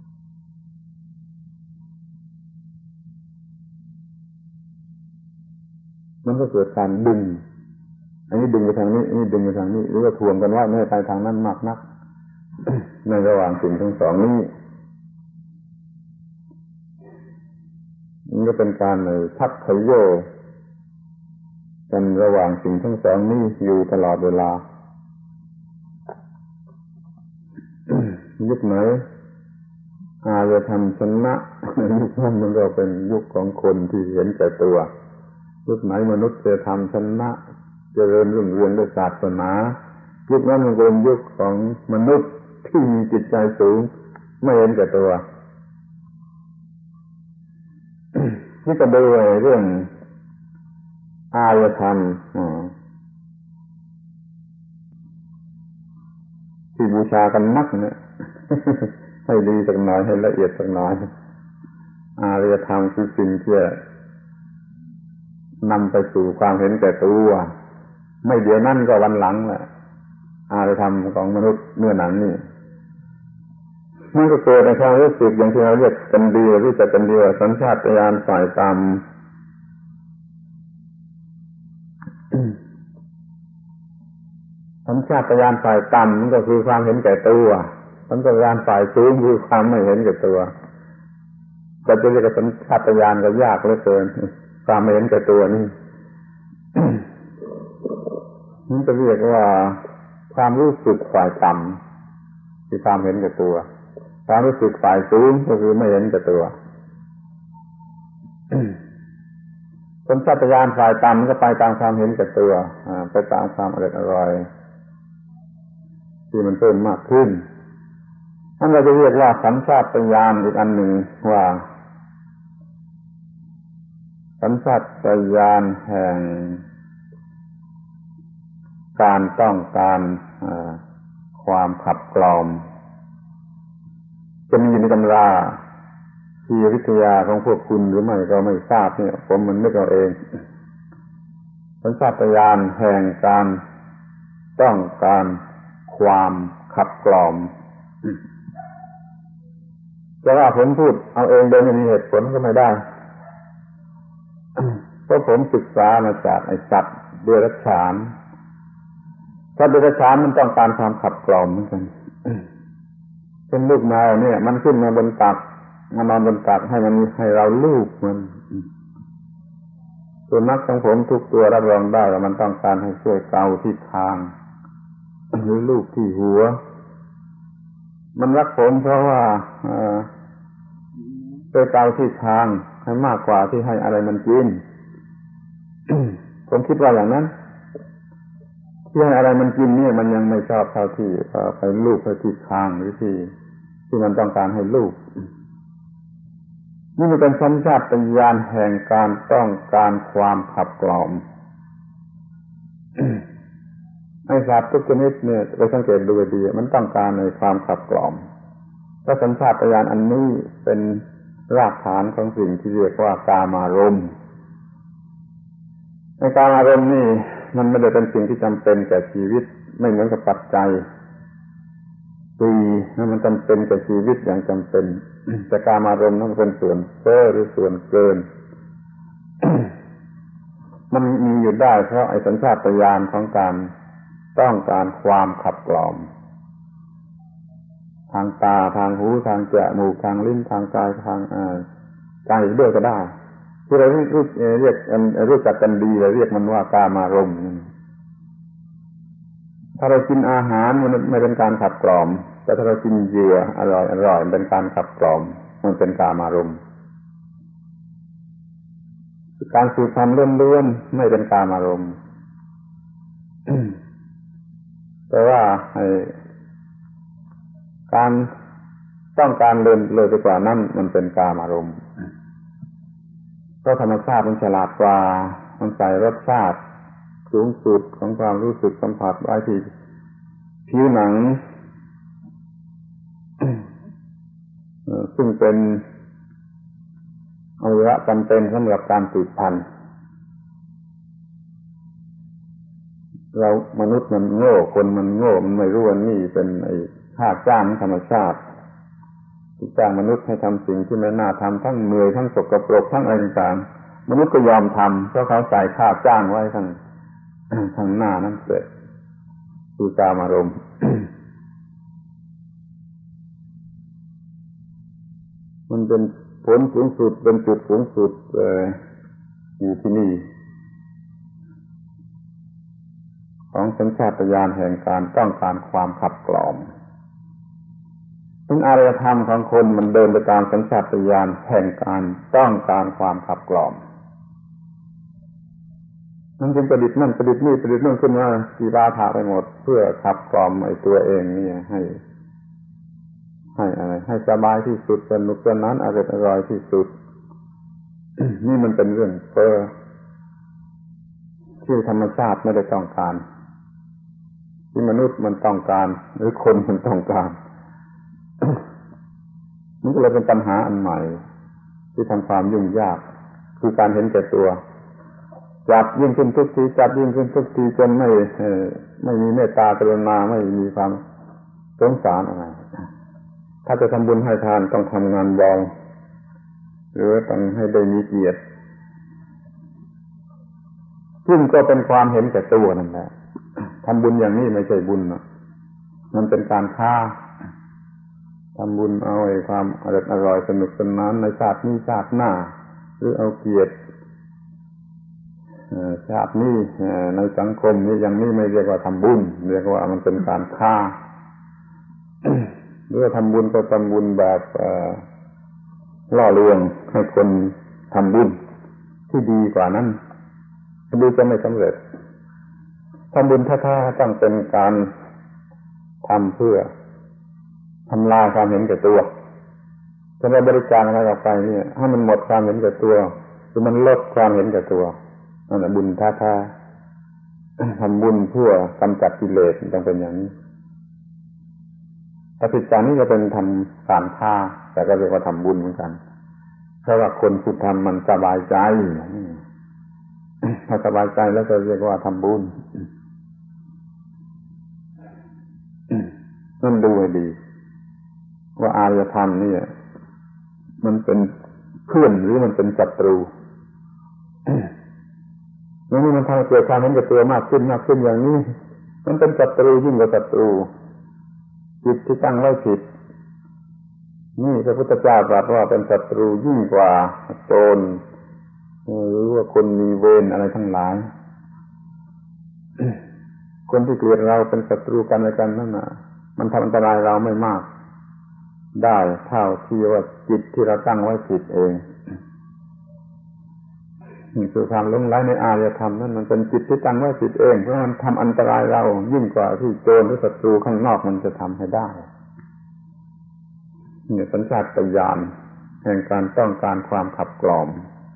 S1: มันก็เกิดการดึงอันนี้ดึงไปทางนี้อันนี้ดึงไปทางนี้หรือว่าทวงกันว่าไม่ไปทางนั้นมากนัก ในระหว่างสิ่งทั้งสองนี้มันก็เป็นการทักขยโยกันระหว่างสิ่งทั้งสองนี้อยู่ตลอดเวลา ยุคไหนอารยธรรมชนะยุคนั้นมันก็เป็นยุคของคนที่เห็นแก่ตัวยุคไหนมนุษยธรรมชนะเจริญรุ่งเรืองด้วยศาสนายุคนั้นมันเป็นยุคของมนุษย์ที่มีจิตใจสูงไม่เห็นแก่ตัว นี่ก็ดูเรื่องอารยธรรมที่บูชากันนักเนี่ยให้ดีสักหน่อยให้ละเอียดสักหน่อยอารยธรรมคือสิ่งที่นำไปสู่ความเห็นแก่ตัวไม่เดี๋ยวนั่นก็วันหลังแหละอารยธรรมของมนุษย์เมื่อนั้นนี่มันก็เกิดในความรู้สึกอย่างที่เราเรียกกันดีหรือจะกันดีว่าสัญชาตญาณฝ่ายต่ำสัญชาตญาณฝ่ายต่ำมันก็คือความเห็นแก่ตัวสัญชาตญาณฝ่ายสูงคือความไม่เห็นแก่ตัวจะจะเรียกสัญชาตญาณก็ยากเหลือเกินความไม่เห็นแก่ตัวนี่มันจะเรียกว่าความรู้สึกฝ่ายต่ำคือความเห็นแก่ตัวความรู้สึกฝ่ายสูงก็คือไม่เห็นแก่ตัวสัญชาตญาณฝ่ายต่ำก็ไปตามความเห็นแก่ตัวไปตามความอร่อยอร่อยที่มันเพิ่มมากขึ้นนั่นเราจะเรียกว่าสัญชาตญาณอีกอันหนึ่งว่าสัญชาตญาณแห่งการต้องการความขับกล่อมจะมีในตำราที่วิทยาของพวกคุณหรือไม่ก็ไม่ทราบเนี่ยผมมันนึกเอาเองสัญชาตญาณแห่งการต้องการความขับกล่อมแต่ว่าผมพูดเอาเองโดยไม่มีเหตุผลก็ไม่ได้เพราะผมศึกษามาจากไอ้สัตว์เดรัจฉานสัตว์เดรัจฉานมันต้องการความขับกล่อมเหมือนกันเช่นลูกแมวเนี่ยมันขึ้นมาบนตักมานอนบนตักให้มันให้เราลูบมันสุนัขของผมทุกตัวรับรองได้ว่ามันต้องการให้ช่วยเกาที่คางหรือลูบที่หัวมันรักผมเพราะว่าช่วยเกาที่คางให้มากกว่าที่ให้อะไรมันกิน ผมคิดว่าอย่างนั้นที่ให้อะไรมันกินเนี่ยมันยังไม่ชอบเท่าที่ไปลูบไปที่คางหรือที่ที่มันต้องการให้ลูบนี่มันเป็นสัญชาตญาณแห่งการต้องการความขับกล่อม ไอ้สัตว์ทุกชนิดเนี่ยไปสังเกตดูดีมันต้องการในความขับกล่อมเพราะสัญชาตญาณอันนี้เป็นรากฐานของสิ่งที่เรียกว่ากามารมณ์ในกามารมณ์นี่มันไม่ได้เป็นสิ่งที่จำเป็นแก่ชีวิตไม่เหมือนกับปัจจัยสี่มันจำเป็นแก่ชีวิตอย่างจำเป็นแต่กามารมณ์นั้นเป็นส่วนเพ้อหรือส่วนเกิน มันมีอยู่ได้เพราะไอ้สัญชาตญาณของการต้องการความขับกล่อมทางตาทางหูทางจมูกทางลิ้นทางกายทางใจด้วยก็ได้ที่เรารู้เรียกรู้จักกันดีเราเรียกมันว่ากามารมณ์ถ้าเรากินอาหารมันไม่เป็นการขับกล่อมแต่ถ้าเรากินเหยื่ออร่อยอร่อยเป็นการขับกล่อมมันเป็นกามารมณ์การสูดความล้วนๆไม่เป็นกามารมณ์ แต่ว่าการต้องการเลินเลยไปกว่านั้นมันเป็นกามารมณ์เพราะธรรมชาติมันฉลาดกว่ามันใส่รสชาติสูงสุดของความรู้สึกสัมผัสไว้ที่ผิวหนังซึ่งเป็นอวัยวะจำเป็นสำหรับการสืบพันธุ์เรามนุษย์มันโง่คนมันโง่มันไม่รู้ว่านี่เป็นไอ้ค่าจ้างธรรมชาติที่จ้างมนุษย์ให้ทำสิ่งที่ไม่น่าทำทั้งเหนื่อยทั้งสกปรกทั้งอะไรต่างๆมนุษย์ก็ยอมทำเพราะเขาใส่ค่าจ้างไว้ทั้งทั้งหน้านั่นเสร็จดูตามอารมณ์มันเป็นผลสูงสุดเป็นจุดสูงสุดอยู่ที่นี่ของสัญชาตญาณแห่งการต้องการความขับกล่อมซึ่งอารยธรรมของคนมันเดินไปตามสัญชาตญาณแห่งการต้องการความขับกล่อมมันจึงประดิษฐ์นั่นประดิษฐ์นี่ประดิษฐ์นั่นขึ้นมากีฬาถาไปหมดเพื่อขับกล่อมไอ้ตัวเองนี่ให้ให้อะไรให้สบายที่สุดสนุกสนานอร่อยอร่อยที่สุด นี่มันเป็นเรื่องเพ้อที่ธรรมชาติไม่ได้ต้องการที่มนุษย์มันต้องการหรือคนมันต้องการ นี่ก็เลยเป็นปัญหาอันใหม่ที่ทำความยุ่งยากคือการเห็นแก่ตัวจับยิ่งขึ้นทุกทีจับยิ่งขึ้นทุกทีจนไม่ไม่มีเมตตากรุณาไม่มีความสงสารอะไรถ้าจะทำบุญให้ทานต้องทำงานเบาหรือต้องให้ได้มีเกียรติซึ่งก็เป็นความเห็นแก่ตัวนั่นแหละทำบุญอย่างนี้ไม่ใช่บุญนะมันเป็นการฆ่าทำบุญเอาไอ้ความอร่อยอร่อยสนุกสนานในชาตินี้ชาติหน้าหรือเอาเกียรติชาตินี้ในสังคมนี้อย่างนี้ไม่เรียกว่าทำบุญเรียกว่ามันเป็นการฆ่าหรือว่าทำบุญก็ทำบุญแบบล่อลวงให้คนทำบุญที่ดีกว่านั้นดูจะไม่สำเร็จทำบุญแท้ๆต้องเป็นการทำเพื่อทำลายความเห็นแก่ตัวจะได้บริจาคอะไรออกไปเนี่ยให้มันหมดความเห็นแก่ตัวหรือมันลดความเห็นแก่ตัวนั่นแหละบุญแท้ๆทำบุญเพื่อกำจัดกิเลสต้องเป็นอย่างนี้ถ้าผิดจากนี้ก็เป็นทำการฆ่าแต่ก็เรียกว่าทำบุญเหมือนกันเพราะว่าคนผู้ทำมันสบายใจถ้าสบายใจแล้วก็เรียกว่าทำบุญนั่นดูให้ดีว่าอารยธรรมนี่มันเป็นเพื่อนหรือมันเป็นศัตรูแล้วนี่มันทำให้เกิดความเห็นแก่ตัวมากขึ้นมากขึ้นอย่างนี้มันเป็นศัตรูยิ่งกว่าศัตรูจิตที่ตั้งไว้ผิดนี่พระพุทธเจ้าตรัสว่าเป็นศัตรูยิ่งกว่าโจรหรือว่าคนมีเวรอะไรทั้งหลายคนที่เกลียดเราเป็นศัตรูกันอะไรกันนั่นน่ะมันทำอันตรายเราไม่มากได้เท่าที่ว่าจิตที่เราตั้งไว้ผิดเองนี่คือความหลงไหลในอารยธรรมนั่นมันเป็นจิตที่ตั้งไว้ผิดเองเพราะมันทำอันตรายเรายิ่งกว่าที่โจรหรือศัตรูข้างนอกมันจะทำให้ได้นี่สัญชาตญาณแห่งการต้องการความขับกล่อม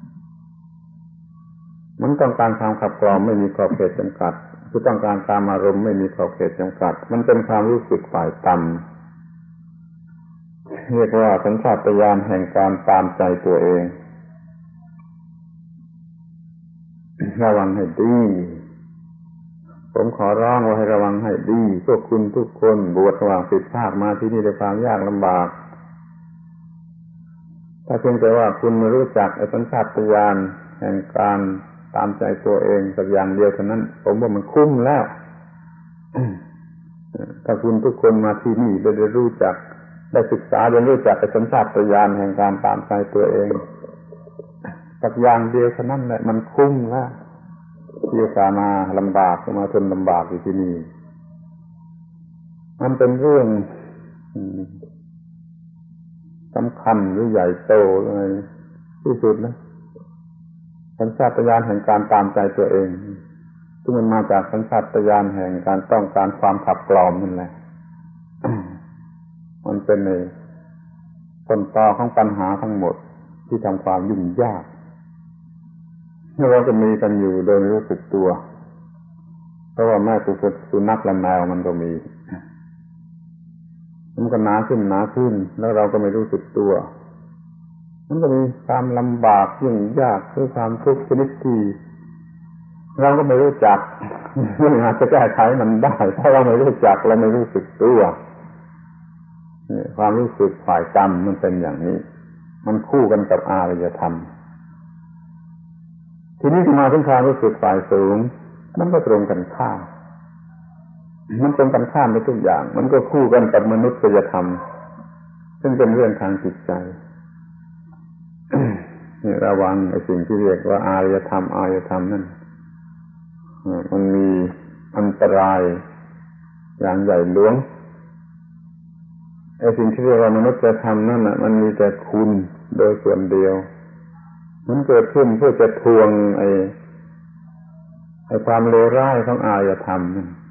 S1: มันต้องการความขับกล่อมไม่มีขอบเขตจำกัดคือต้องการตามอารมณ์ไม่มีขอบเขตจำกัดมันเป็นความรู้สึกฝ่ายต่ำเรียกว่าสัญชาตญาณแห่งการตามใจตัวเองระวังให้ดีผมขอร้องว่าให้ระวังให้ดีพวกคุณทุกคนบวชระหว่างสิบภาคมาที่นี่ด้วยความยากลำบากถ้าเพียงแต่ว่าคุณไม่รู้จักไอ้สัญชาตญาณแห่งการตามใจตัวเองสักอย่างเดียวเท่านั้นผมว่ามันคุ้มแล้วถ้าคุณทุกคนมาที่นี่ได้รู้จักได้ศึกษาได้รู้จักไอ้สัญชาตญาณแห่งการตามใจตัวเองสักอย่างเดียวเท่านั้นแหละมันคุ้มแล้วที่จะมาลำบากมาทนลำบากอยู่ที่นี่มันเป็นเรื่องสำคัญหรือใหญ่โตอะไรที่สุดนะสัญชาตญาณแห่งการตามใจตัวเองที่มันมาจากสัญชาตญาณแห่งการต้องการความขับกล่อมนั่นแหละ มันเป็นในต้นตอของปัญหาทั้งหมดที่ทำความยุ่งยากเราจะมีกันอยู่โดยไม่รู้สึกตัวเพราะว่าแม่สุนัขและแมวมันก็มีมันก็หนาขึ้นหนาขึ้นแล้วเราก็ไม่รู้สึกตัวมันก็มีความลำบากยุ่งยากคือความทุกข์ชนิดที่เราก็ไม่รู้จักไม่อาจจะแก้ไขมันได้ถ้าเราไม่รู้จักเราไม่รู้สึกตัวความรู้สึกฝ่ายกรรมมันเป็นอย่างนี้มันคู่กันกับอารยธรรมทีนี้มาถึงความรู้สึกฝ่ายสูงมันก็ตรงกันข้ามมันตรงกันข้ามไปทุกอย่างมันก็คู่กันกับมนุษยธรรมซึ่งเป็นเรื่องทางจิตใจนี่ระวังไอ้สิ่งที่เรียกว่าอารยธรรมอารยธรรมนั่นมันมีอันตรายอย่างใหญ่หลวงไอ้สิ่งที่เรียกว่ามนุษยธรรมนั่นน่ะมันมีแต่คุณโดยส่วนเดียวมันเกิดขึ้นเพื่อจะทวงไอ้ไอ้ความเลวร้ายของอารยธรรม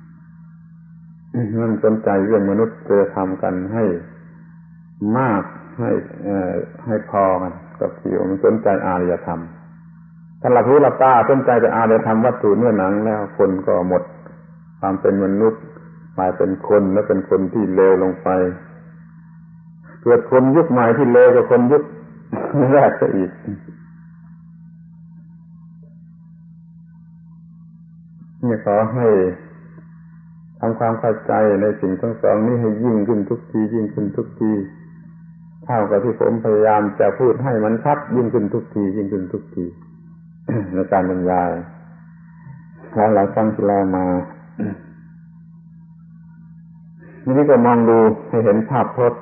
S1: มันสนใจเรื่องมนุษยธรรมกันให้มากให้เอ่อให้พอกันกับที่มันสนใจอารยธรรมถ้าหลับหูหลับตาสนใจแต่อารยธรรมวัตถุเนื้อหนังแล้วคนก็หมดความเป็นมนุษย์กลายเป็นคนและเป็นคนที่เลวลงไปเกิดคนยุคใหม่ที่เลวกว่าคนยุคแรกซะอีกนี่ขอให้ทำความเข้าใจในสิ่งทั้งสองนี้ให้ยิ่งขึ้นทุกทียิ่งขึ้นทุกทีเท่ากับที่ผมพยายามจะพูดให้มันชัดยิ่งขึ้นทุกทียิ่งขึ้นทุกที ในการบรรยายแล้วหลายครั้งที่แล้วมาทีนี้ก็มองดูให้เห็นภาพพจน์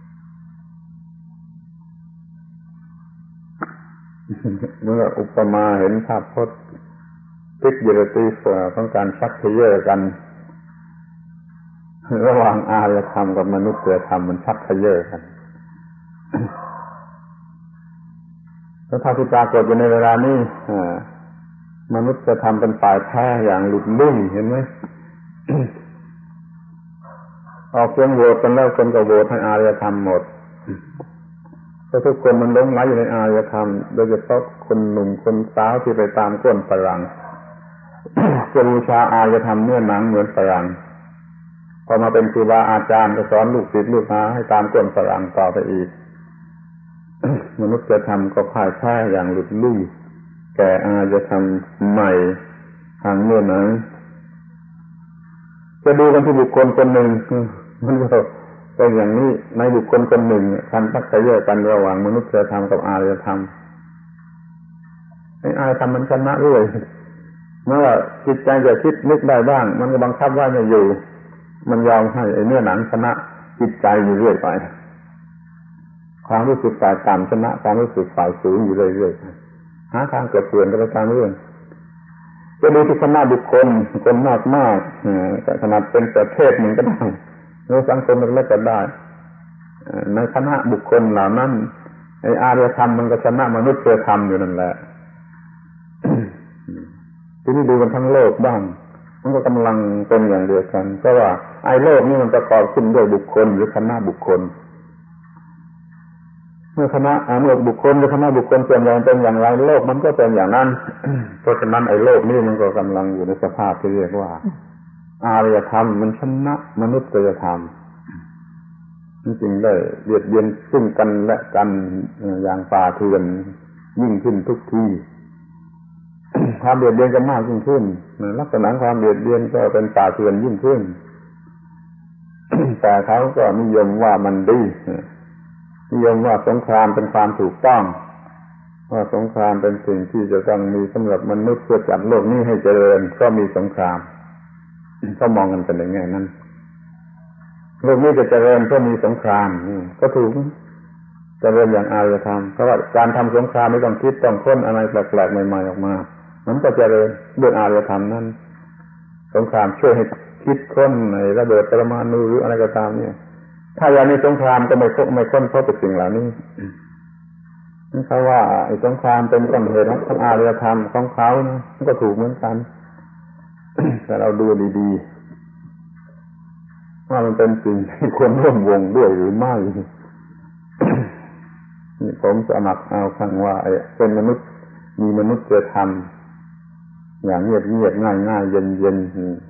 S1: เมื่ออุปมาเห็นภาพพจน์พิกเยรติฟของการชักเขย่อกันระหว่างอารยธรรมกับมนุษยธรรมมันชักเขย่อกันแล้วถ้าที่ปรากฏอยู่ในเวลานี้มนุษยธรรมเป็นฝ่ายแท้อย่างหลุดลุ่ยเห็นไหม ออกเสียงโหวตกันแล้วคนก็โหวตให้อารยธรรมหมดเพราะทุกคนมันหลงไหลอยู่ในอารยธรรมโดยเฉพาะคนหนุ่มคนสาวที่ไปตามก้นฝรั่ง จะบูชาอารยธรรมเนื้อหนังเหมือนฝรั่งพอมาเป็นครูบาอาจารย์ก็สอนลูกศิษย์ลูกหาให้ตามก้นฝรั่งต่อไปอีก มนุษยธรรมก็พ่ายแพ้อย่างหลุดลุ่ยแก่อารยธรรมใหม่ทางเนื้อหนังจะดูกันที่บุคคลคนหนึ่งมันก็เป็นอย่างนี้ในบุคคลคนหนึ่งการชักเขย่อกันระหว่างมนุษยธรรมกับอารยธรรมไอ้อารยธรรมมันชนะเรื่อยเมื่อจิตใจจะคิดนึกได้บ้างมันก็บังคับว่าไม่อยู่มันยอมให้ไอ้เนื้อหนังชนะจิตใจอยู่เรื่อยไปความรู้สึกฝ่ายต่ำชนะความรู้สึกฝ่ายสูงอยู่เรื่อยๆหาทางเกิดเปลี่ยนกันไปตามเรื่องจะดูที่คณะบุคคลคนมากมากขนาดเป็นประเทศหนึ่งก็ได้หรือสังคมเล็กๆก็ได้ในคณะบุคคลเหล่านั้นไอ้อารยธรรมมันก็ชนะมนุษยธรรมอยู่นั่นแหละ ทีนี้ดูกันทั้งโลกบ้างมันก็กำลังเป็นอย่างเดียวกันเพราะว่าไอ้โลกนี้มันประกอบขึ้นด้วยบุคคลหรือคณะบุคคลเมื่อคณะเมื่อบุคคลหรือคณะบุคคลส่วนใหญ่เป็นอย่างไรโลกมันก็เป็นอย่างนั้น เพราะฉะนั้นไอ้โลกนี้มันก็กำลังอยู่ในสภาพที่เรียกว่าอารยธรรมมันชนะมนุษยธรรมจริงๆได้เบียดเบียนซึ่งกันและกันอย่างป่าเถื่อนยิ่งขึ้นทุกทีความเบียดเบียนก็มากยิ่งขึ้นลักษณะความเบียดเบียนก็เป็นป่าเถื่อนยิ่งขึ้น แต่เขาก็นิยมว่ามันดีนิยมว่าสงครามเป็นความถูกต้องว่าสงครามเป็นสิ่งที่จะต้องมีสำหรับมนุษย์เพื่อจัดโลกนี้ให้เจริญก็มีสงครามก็มองกันเป็นอย่างไงนั้นโลกนี้จะเจริญก็มีสงครามก็ถูกเจริญอย่างอารยธรรมเพราะว่าการทำสงครามไม่ต้องคิดต้องค้นอะไรแปลกๆใหม่ๆออกมามันก็เจริญด้วยอารยธรรมนั้นสงครามช่วยให้คิดค้นในระเบิดปรมาณูหรืออะไรก็ตามเนี่ยถ้าอย่างนี้สงครามก็ไม่ไม่ค้นพบเป็นสิ่งเหล่านี้เขาว่าไอ้สงครามเป็นต้นเหตุของอารยธรรมของเขานะมันก็ถูกเหมือนกัน แต่เราดูดีๆว่ามันเป็นสิ่งที่ควรร่วมวงด้วยหรือไม่ นี่ผมสมัครเอาคำว่าไอ้เป็นมนุษย์มีมนุษยธรรมอย่างเงียบๆง่ายๆเย็น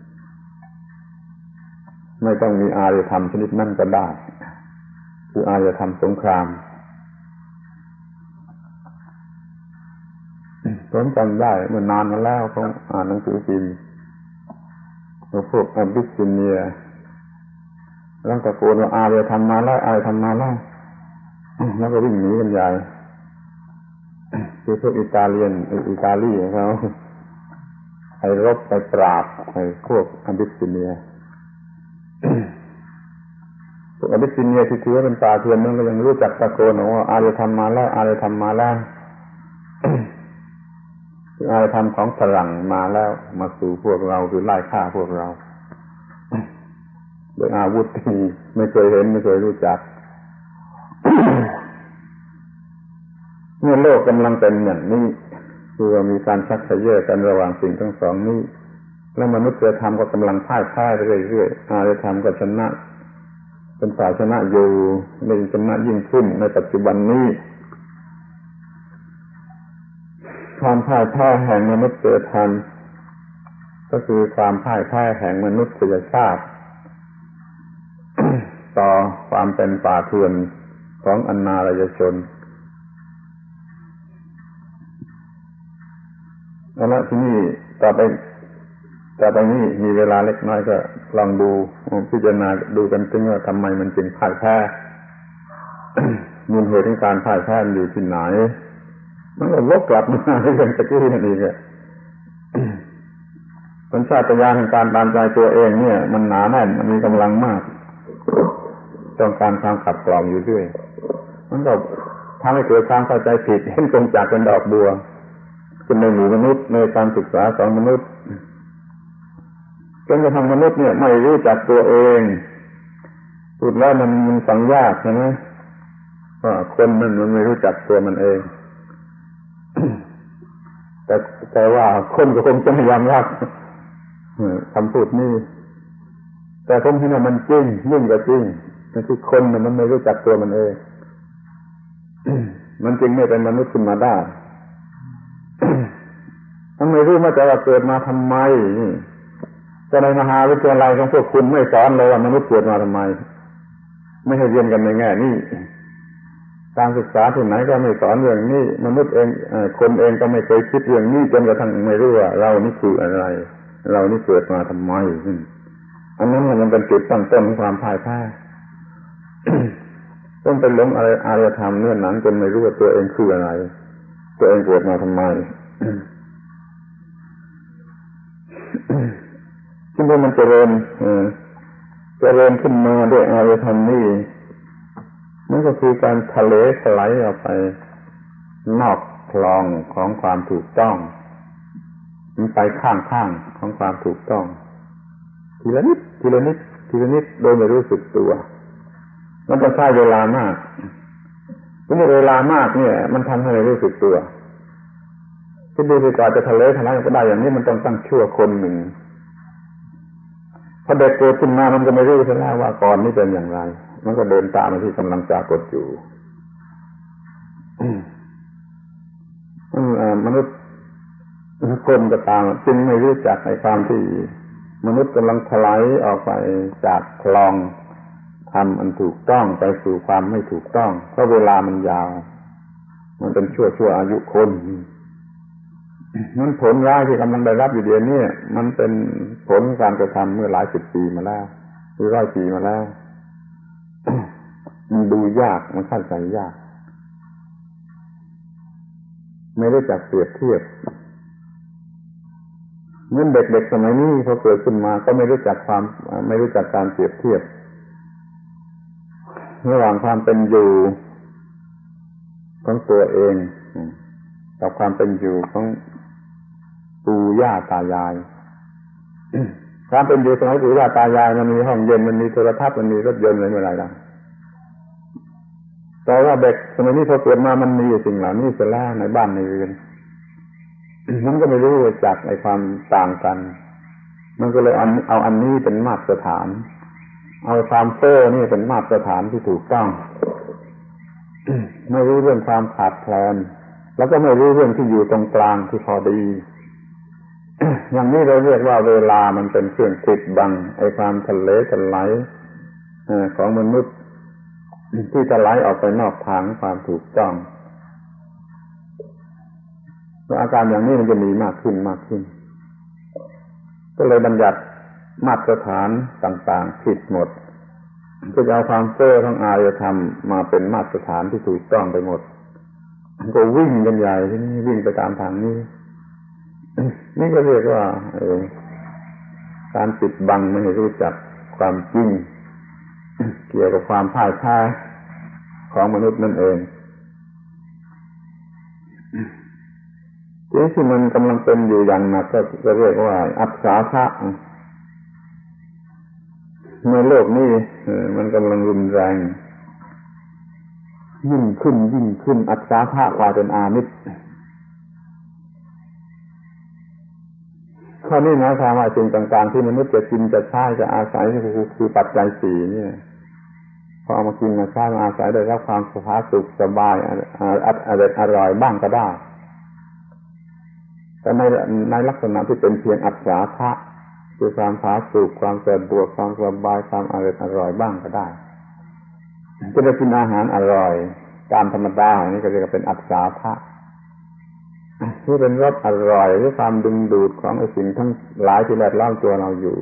S1: ๆไม่ต้องมีอารยธรรมชนิดนั้นก็ได้คืออารยธรรมสงคราม เพผมจำได้เมื่อนานมาแล้วผมอ่านหนังสือพิมพ์พวกอบิสซิเนียแล้วตะโกนว่าอารยธรรมมาแล้วอารยธรรมมาแล้วแล้วก็วิ่งหนีกันใหญ่คือพวกอิตาเลียนอิตาลีเขาไปรบไปปราบไอ้พวกอบิสซิเนียพวกอบิสซิเนียที่ถือว่าเป็นป่าเถื่อนนั่นก็ยังรู้จักตะโกนว่าอารยธรรมมาแล้วอารยธรรมมาแล้วอารยธรรมของฝรั่งมาแล้วมาสู่พวกเราคือไล่ฆ่าพวกเราโดยอาวุธที่ไม่เคยเห็นไม่เคยรู้จักเมื่อโลกกำลังเป็นอย่างนี้คือว่ามีการชักเขย่อกันระหว่างสิ่งทั้งสองนี้แล้วมนุษยธรรมก็กำลังพ่ายแพ้ไปเรื่อยๆอารยธรรมก็ชนะเป็นฝ่ายชนะอยู่ในชนะยิ่งขึ้นในปัจจุบันนี้ความพ่ายแพ้แห่งมนุษยธรรมก็คือความพ่ายแพ้แห่งมนุษยชาติต่อความเป็นป่าเถื่อนของอนาถชนเอาละที่นี่ต่อไปต่อไปนี้มีเวลาเล็กน้อยก็ลองดูพิจารณาดูกันถึงว่าทำไมมันจึงพ่ายแพ้ มูลเหตุของการพ่ายแพ้อยู่ที่ไหนมันก็วกกลับมาเรื่องตะกี้นั่นเองอะสัญชาตญาณแห่งการตามใจตัวเองเนี่ยมันหนาแน่นมันมีกำลังมากต้องการความขัดกล่อมอยู่เรื่อยมันก็ทำให้เกิดความเข้าใจผิดเห็นกงจักรเป็นดอกบัวขึ้นในหมู่มนุษย์ในการศึกษาของมนุษย์จนกระทั่งมนุษย์เนี่ยไม่รู้จักตัวเองพูดแล้วมันมันฟังยากใช่ไหมว่าคนมันมันไม่รู้จักตัวมันเองแต่แต่ว่าคนก็คงจะไม่ยอมรับคำพูดนี้แต่ผมเห็นว่ามันจริงยิ่งกว่าจริงนั่นคือคนมันไม่รู้จักตัวมันเองมันจึงไม่เป็นมนุษย์ขึ้นมาได้มันไม่รู้มาแต่ว่าเกิดมาทำไมแต่ในมหาวิทยาลัยของพวกคุณไม่สอนเลยว่ามนุษย์เกิดมาทำไมไม่ให้เรียนกันในแง่นี้การศึกษาที่ไหนก็ไม่สอนเรื่องนี้มนุษย์เองคนเองก็ไม่เคยคิดเรื่องนี้จนกระทั่งไม่รู้ว่าเรานี่คืออะไรเรานี่เกิดมาทำไมอันนั้นมันเป็นจุดตั้งต้นของความพ่ายแพ้ ต้องเป็นหลงอะไรอารยธรรมเนื้อหนังจนไม่รู้ว่าตัวเองคืออะไรตัวเองเกิดมาทำไม ซึ่งพอมันเจริญเจริญขึ้นมาด้วยอารยธรรมนี่นั่นก็คือการทะเลถลายออกไปนอกคลองของความถูกต้องมันไปข้างๆของความถูกต้องทีละนิดทีละนิดทีละนิดโดยไม่รู้สึกตัวมันต้องใช้เวลามากเมื่อเวลามากเนี่ยมันทำให้เรารู้สึกตัวที่ดูสิกว่าจะทะเลถลายก็ได้อย่างนี้มันต้องตั้งชั่วคนหนึ่งพอเด็กเกิดขึ้นมามันก็ไม่รู้ซะแล้วว่าก่อนนี้เป็นอย่างไรมันก็เดินตามมาที่กำลังปรากฏอยู่มนุษย์คนก็ตามจึงไม่รู้จักในความที่มนุษย์กำลังถลายออกไปจากคลองทำอันถูกต้องไปสู่ความไม่ถูกต้องเพราะเวลามันยาวมันเป็นชั่วชั่วอายุคนนั้นผลร้ายที่กำลังได้รับอยู่เดี๋ยวนี้มันเป็นผลการกระทำเมื่อหลายสิบปีมาแล้วหรือร้อยปีมาแล้วมันดูยากมันเข้าใจยากไม่ได้จักเปรียบเทียบเมื่อเด็กๆสมัยนี้พอเกิดขึ้นมาก็ไม่รู้จักความไม่รู้จักการเปรียบเทียบระหว่างความเป็นอยู่ของตัวเองกับความเป็นอยู่ของปู่ย่าตายายความเป็นอยู่สมัยปู่ย่าตายายมันมีห้องเย็นมันมีโทรทัศน์มันมีรถยนต์อะไรอะไรล่ะแต่ว่าเด็กสมัยนี้พอเกิดมามันมีสิ่งเหล่านี้เสียแล้วในบ้านในเรือนมันก็ไม่รู้จักไอ้ความต่างกันมันก็เลยเอาเอาอันนี้เป็นมาตรฐานเอาความเฟ้อนี่เป็นมาตรฐานที่ถูกต้อง ไม่รู้เรื่องความขาดแคลนแล้วก็ไม่รู้เรื่องที่อยู่ตรงกลางที่พอดี อย่างนี้เราเรียกว่าเวลามันเป็นเครื่องปิดบังไอ้ความทะเลทลายของมนุษย์ที่จะไหลออกไปนอกทางความถูกต้องแล้วอาการอย่างนี้มันจะมีมากขึ้นมากขึ้นก็เลยบัญญัติมาตรฐานต่างๆผิดหมดก็จะเอาความเฟ้อของอารยธรรมมาเป็นมาตรฐานที่ถูกต้องไปหมดก็วิ่งกันใหญ่ที่นี่วิ่งไปตามทางนี้นี่ก็เรียกว่าเออการปิดบังไม่ให้รู้จักความจริงเกี่ยวกับความพ่ายแพ้ของมนุษย์นั่นเองที่มันกำลังเป็นอยู่อย่างหนักก็เรียกว่าอัศสาทะในโลกนี้มันกำลังรุนแรงยิ่งขึ้นยิ่งขึ้นอัศสาทะกลายเป็นอามิตรข้อนี้หมายความว่าสิ่งต่างๆที่มนุษย์จะกินจะใช้จะอาศัยคือคือปัจจัยสี่นี่พอเอามากินมาใช้มาอาศัยได้รับความสุขสุขสบายอร่อยบ้างก็ได้แต่ในในลักษณะที่เป็นเพียงอัศสาทะคือความผาสุกความสะดวกความสบายความอร่อยอร่อยบ้างก็ได้จะได้กินอาหารอร่อยตามธรรมดานี่ก็เรียกว่าเป็นอัศสาทะที่เป็นรสอร่อยหรือความดึงดูดของไอ้สิ่งทั้งหลายที่แวดล้อมตัวเราอยู่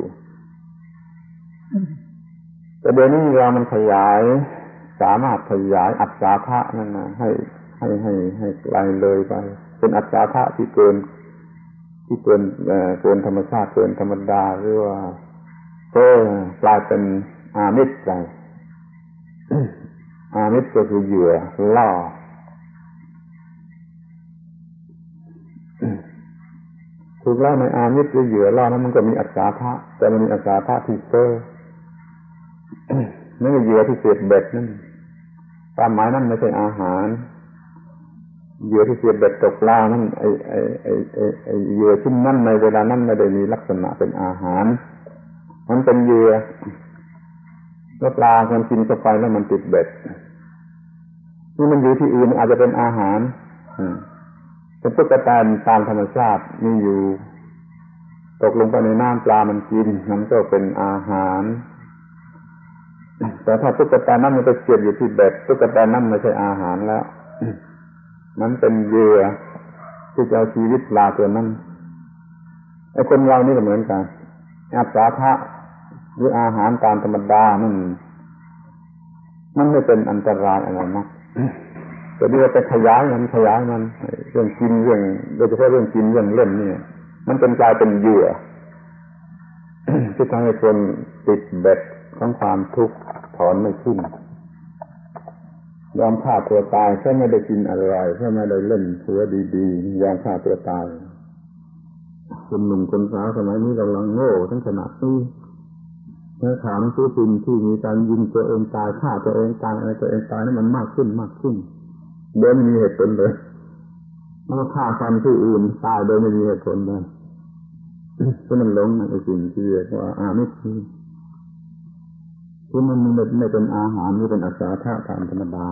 S1: แต่เดี๋ยวนี้เรามันขยายสามารถขยายอัศสาทะนั่นนะให้ให้ให้ให้ไกลเลยไปเป็นอัศสาทะที่เกินที่เกินเกินธรรมชาติเกินธรรมดาหรือว่าเออกลายเป็นอามิตรไปอามิตรก็คือเหยื่อล่อถูกแล้วในอามิตรหรือเหยื่อล่อนั้นมันก็มีอัศสาทะแต่มันมีอัศสาทะที่เซ่อนั่นก็เหยื่อที่เสียบเบ็ดนั่นความหมายนั่นไม่ใช่อาหารเหยื่อที่เสียบเบ็ดตกปลานั่นไอ้ไอ้ไอ้ไอ้ไอ้เหยื่อชิ้นนั้นในเวลานั้นไม่ได้มีลักษณะเป็นอาหารมันเป็นเหยื่อแล้วปลาคนกินเข้าไปแล้วมันติดเบ็ดนี่มันอยู่ที่อื่นอาจจะเป็นอาหารเป็นตุ๊กตาตามธรรมชาติมีอยู่ตกลงไปในน้ำปลามันกินมันก็เป็นอาหารแต่ถ้าตุ๊กตานั้นมันไปเสียบอยู่ที่เบ็ดตุ๊กตานั้นไม่ใช่อาหารแล้วมันเป็นเหยื่อที่จะเอาชีวิตปลาตัวนั้นไอ้คนเรานี่ก็เหมือนกันอัศสาทะหรืออาหารตามธรรมดามันมันไม่เป็นอันตรายอะไรนักแต่นี่เราไปขยายมันขยายมันเรื่องกินเรื่องโดยเฉพาะเรื่องกินเรื่องเล่นนี่มันเป็นกลายเป็นเหยื่อที่ทำให้คนติดเบ็ดของความทุกข์ถอนไม่ขึ้นยอมฆ่าตัวตายเพราะไม่ได้กินอะไรเพราะไม่ได้เล่นเสือดีๆยอมฆ่าตัวตายคนหนุ่มคนสาวสมัยนี้กำลังโง่ทั้งขนาดนี้เมื่อข่าวหนังสือพิมพ์ที่มีการยิงตัวเองตายฆ่าตัวเองตายอะไรตัวเองตายนี่มันมากขึ้นมากขึ้นโดยไม่มีเหตุผลเลยแล้วก็ฆ่าคนที่อื่นตายโดยไม่มีเหตุผลเลยเพราะมันหลงในสิ่งที่เรียกว่าอามิตรที่มันไม่เป็นอาหารนี่เป็นอัศสาทะตามธรรมดา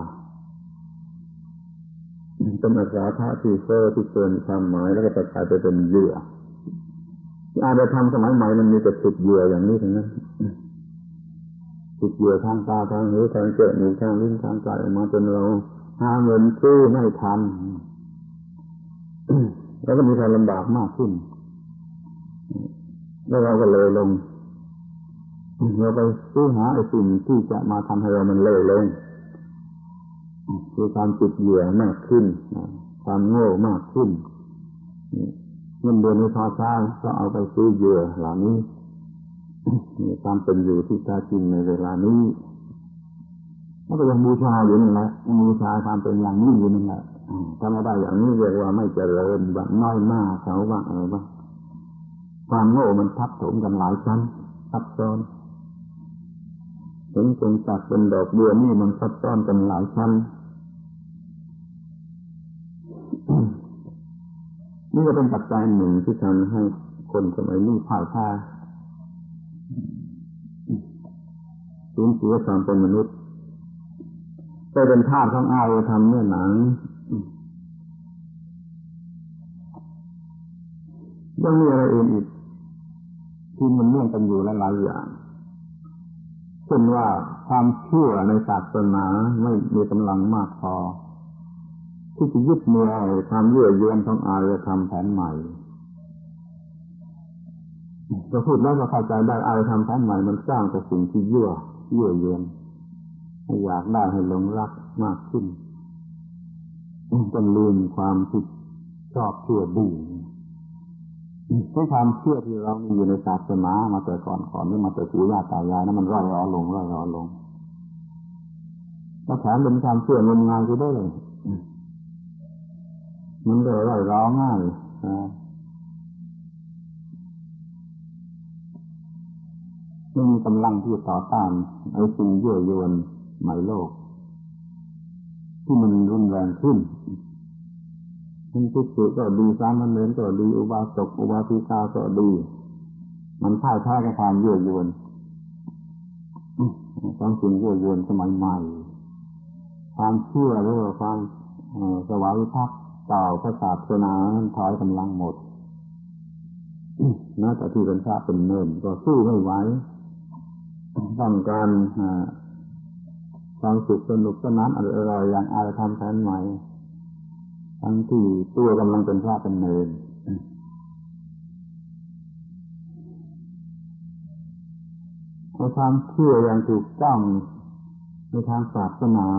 S1: เป็นอัศสาทะที่เซ่อที่เกินความหมายแล้วก็จะกลายไปเป็นเหยื่ออาจจะทำสมัยใหม่มันมีแต่ติดเหยื่ออย่างนี้ทั้งนั้นติดเหยื่อทางตาทางหูทางจมูกทางลิ้นทางกายมาจนเราหาเงินซื้อไม่ทันแล้วก็มีความลำบากมากขึ้นแล้วเราก็เลยลงเราไปซื้อหาไอ้สิ่งที่จะมาทำให้เรามันเล่ลงคือความติดเหยื่อมากขึ้นความโง่มากขึ้นเงินเดือนในพอใช้ก็เอาไปซื้อเหยื่อเหล่านี้มีความเป็นอยู่ที่แท้จริงในเวลานี้แล้วก็ยังบูชาอยู่นั่นแหละบูชาความเป็นอย่างนี้อยู่นั่นแหละถ้าไม่ได้อย่างนี้เรียกว่าไม่เจริญบ้างน้อยมากเขาบ้างอะไรบ้างความโง่มันทับถมกันหลายชั้นซับซ้อนถึงเป็นจักเป็นดอกบัวนี่มันซับซ้อนกันหลายชั้นนี่ก็เป็นปัจจัยหนึ่งที่ทำให้คนสมัยนี้พ่ายแพ้สูญเสียความเป็นมนุษย์ไปเป็นทาสของอารยธรรมเนื้อหนังยังมีอะไรอื่นอีกที่มันเนื่องกันอยู่หลายๆอย่างเช่นว่าความเชื่อในศาสนาไม่มีกำลังมากพอที่จะยึดเหนี่ยวความยั่วยวนของอารยธรรมแผนใหม่จะพูดแล้วก็เข้าใจได้อารยธรรมแผนใหม่มันสร้างแต่สิ่งที่ยั่วยั่วยวนให้อยากได้ให้หลงรักมากขึ้นจนลืมความที่ชอบเชื่อดีด้วยความเชื่อที่เรามีอยู่ในศาสนามาแต่ก่อนก่อนนี่มาแต่ปู่ย่าตายายนั้นมันร่อยรอลงร่อยรอลงแล้วแถมเป็นความเชื่องมงายก็ได้เลยมันก็ร่อยรอง่ายไม่มีกำลังที่จะต่อต้านไอ้สิ่งยั่วยวนใหม่โลกที่มันรุนแรงขึ้นมันทุกข์ก็ดีสามเณรก็ดีอุบาสกอุบาสิกาก็ดีมันพ่ายแพ้กับความยั่วยวนต้องสิ่งยั่วยวนสมัยใหม่ความเชื่อหรือว่าความสวาวิภักดิ์ต่อพระศาสนานั้นถอยกำลังหมดแม้แต่ที่เป็นพระเป็นเณรก็สู้ไม่ไหวต้องการความสุขสนุกสนานอร่อยอย่างอารยธรรมแผนใหม่ทั้งที่ตัวกำลังเป็นพระเป็นเณรความเชื่ออย่างถูกต้องในทางศาสนา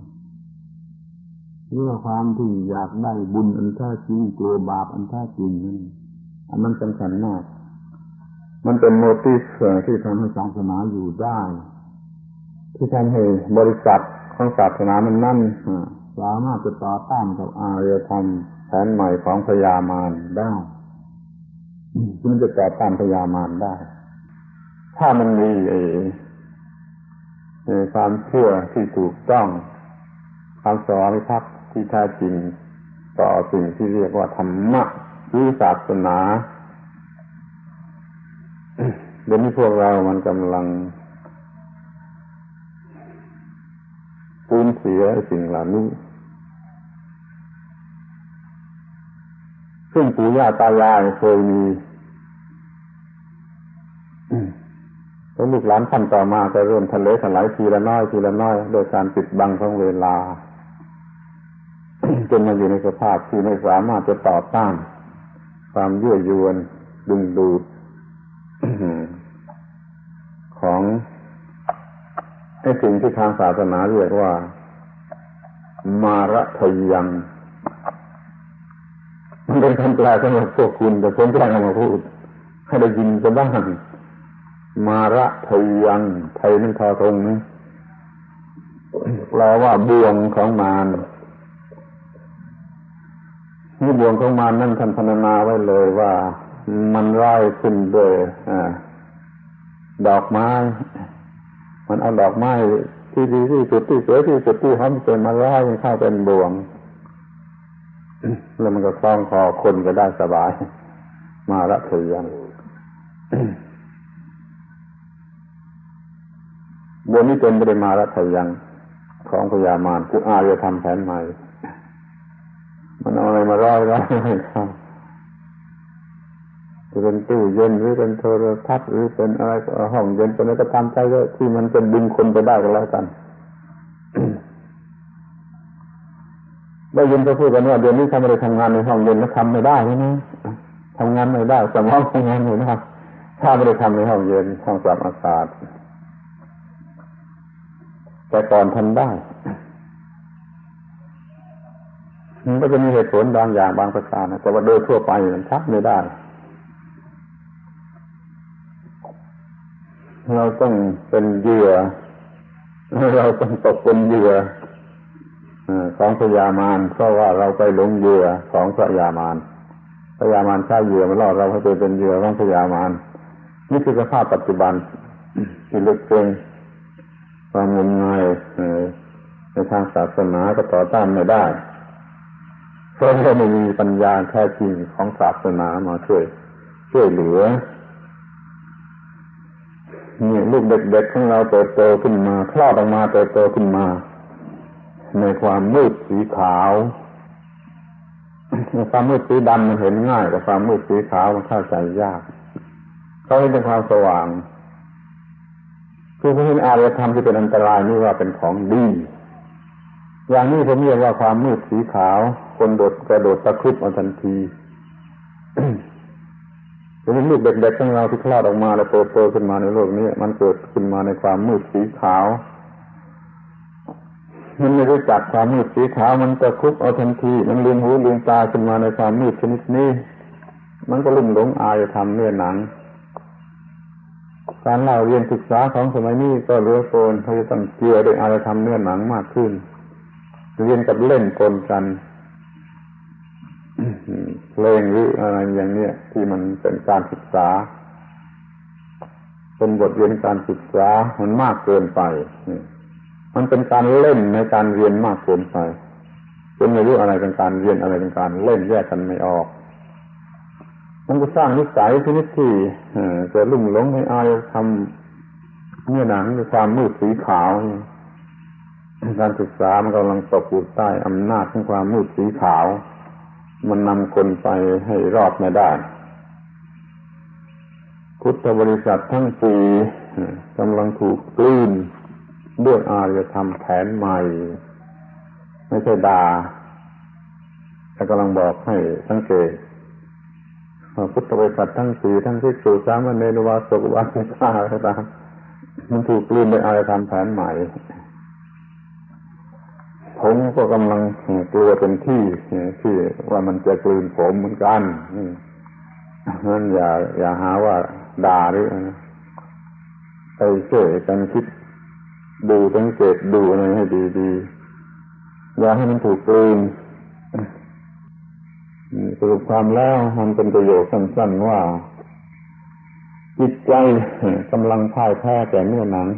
S1: เรื่องความที่อยากได้บุญอันแท้จริงกลัวบาปอันแท้จริงนั่นอันนั้นสำคัญมากมันเป็นโมทีฟที่ทำให้ศาสนาอยู่ได้ที่ทำให้บริษัทของศาสนามันนั่นสามารถจะต่อต้านกับอารยธรรมแผนใหม่ของพญามารได้มันจะต่อต้านพญามารได้ถ้ามันมีความเชื่อที่ถูกต้องความสวามิภักดิ์ที่แท้จริงต่อสิ่งที่เรียกว่าธรรมะหรือศาสนาเดี๋ยวนี้พวกเรามันกำลังสูญเสียสิ่งเหล่านี้ซึ่งปู่ย่าตายายเคยมีแล้วลูกหลานท่านต่อมาก็เริ่มทะเลถลายทีละน้อยทีละน้อยโดยการปิดบังของเวลา จนมาอยู่ในสภาพที่ไม่สามารถจะต่อต้านความยั่วยวนดึงดูด ของไอ้สิ่งที่ทางศาสนาเรียกว่ามารทยังมันเป็นคำแปลสำหรับพวกคุณแต่ผมแค่เอามาพูดให้ได้ยินกันบ้างมารทยังไทยนั่นทอทงนะแปลว่าบ่วงของมารนี่บ่วงของมารนั่นท่านพรรณนาไว้เลยว่ามันร้ายขึ้นด้วยดอกไม้มันเอาดอกไม้ที่ดีที่สุดที่สวยที่สุดที่หอมเป็นมาร้อยมันเข้าเป็นบ่วงแล้วมันก็คล้องคอคนก็ได้สบายมาระเทยังบนนี้เป็นปริมาระเทยังของพญามารคืออารยธรรมแผนใหม่มันเอาอะไรมาร้อยร้อยให้เข้าจะเป็นตู้เย็นหรือเป็นโทรทัศน์หรือเป็นอะไรห้องเย็นเป็นอะไรก็ตามใจก็ที่มันจะดึงคนไปได้ก็แล้วกัน ได้ยินเขาพูดกันว่าเดี๋ยวนี้ถ้าไม่ได้ทำงานในห้องเย็นก็ทำไม่ได้นะทำงานไม่ได้สมองทำงานไม่ได้ถ้าไม่ได้ทำในห้องเย็นห้องปรับอากาศแต่ก่อนทำได้มันก็จะมีเหตุผลบางอย่างบางประการนะแต่ว่าโดยทั่วไปมันทับไม่ได้เราต้องเป็นเหยื่อเราต้องตกเป็นเหยื่อของพญามารเพราะว่าเราไปหลงเหยื่อของพญามารพญามารใช้เหยื่อมาล่อเราให้ไปเป็นเหยื่อของพญามารนี่คือสภาพปัจจุบันที่ลึกซึ้งความงมงายในทางศาสนาก็ต่อต้านไม่ได้เพราะว่าไม่มีปัญญาแท้จริงของศาสนามาช่วยช่วยเหลือนี่ลูกเด็กๆของเราเติบโตขึ้นมาคลอดออกมาเติบโตขึ้นมาในความมืดสีขาวความมืดสีดำมันเห็นง่ายแต่ความมืดสีขาวมันเข้าใจยากเขาเห็นเป็นความสว่างคือเขาเห็นอารยธรรมที่เป็นอันตรายนี่ว่าเป็นของดีอย่างนี้ผมเรียกว่าความมืดสีขาวคนโดดกระโดดตะครุบเอาทันที เป็นลูกเด็กๆของเราที่คลอดออกมาแล้วโตๆขึ้นมาในโลกนี้มันเกิดขึ้นมาในความมืดสีขาวมันไม่รู้จักความมืดสีขาวมันตะครุบเอาทันทีมันลืมหูลืมตาขึ้นมาในความมืดชนิดนี้มันก็ลุ่มหลงอารยธรรมเนื้อหนังการเล่าเรียนศึกษาของสมัยนี้ก็เหลือเกินเขาจะต้องเกี่ยวด้วยอารยธรรมเนื้อหนังมากขึ้นเรียนกับเล่นปนกันเพลงหรืออะไรอย่างนี้ที่มันเป็นการศึกษาเป็นบทเรียนการศึกษามันมากเกินไปมันเป็นการเล่นในการเรียนมากเกินไปจนไม่รู้อะไรเป็นการเรียนอะไรเป็นการเล่นแยกกันไม่ออกมันก็สร้างนิสัยชนิดที่จะลุ่มหลงให้อารยธรรมเนื้อหนังด้วยความมืดสีขาวการศึกษามันกำลังตกอยู่ใต้อำนาจของความมืดสีขาวมันนำคนไปให้รอดไม่ได้พุทธบริษัททั้งสี่กำลังถูกกลืนด้วยอารยธรรมแผนใหม่ไม่ใช่ด่าแต่กำลังบอกให้สังเกตพุทธบริษัททั้งสี่ทั้งภิกษุสามเณรอุบาสกอุบาสิกาอะไรต่างมันถูกกลืนด้วยอารยธรรมแผนใหม่ผมก็กำลังกลัวเป็นที่ที่ว่ามันจะกลืนผมเหมือนกันนั่นอย่าอย่าหาว่าด่าหรือไปช่วยกันคิดดูสังเกตดูอะไรให้ดีๆอย่าให้มันถูกกลืนสรุปความแล้วมันเป็นประโยคสั้นๆว่าจิตใจกำลังพ่ายแพ้แก่เนื้อหนัง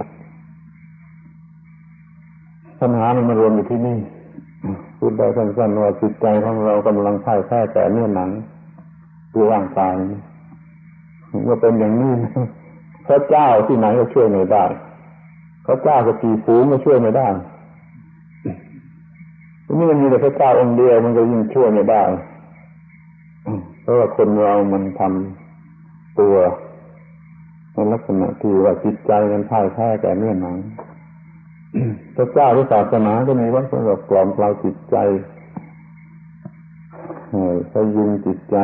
S1: ปัญหามันมารวมอยู่ที่นี่พูดได้สั้นๆว่าจิตใจของเรากำลังพ่ายแพ้แก่เนื้อหนังคือร่างกายเมื่อเป็นอย่างนี้พระเจ้าที่ไหนก็ช่วยไม่ได้พระเจ้าก็กี่ฝูงก็ช่วยไม่ได้ทีนี้มันมีแต่พระเจ้าองค์เดียวมันก็ยิ่งช่วยไม่ได้เพราะว่าคนเรามันทำตัวในลักษณะที่ว่าจิตใจมันพ่ายแพ้แก่เนื้อหนังพระเจ้าหรือศาสนาก็มีไว้สำหรับกล่อมเกลาจิตใจพยุงจิตใจ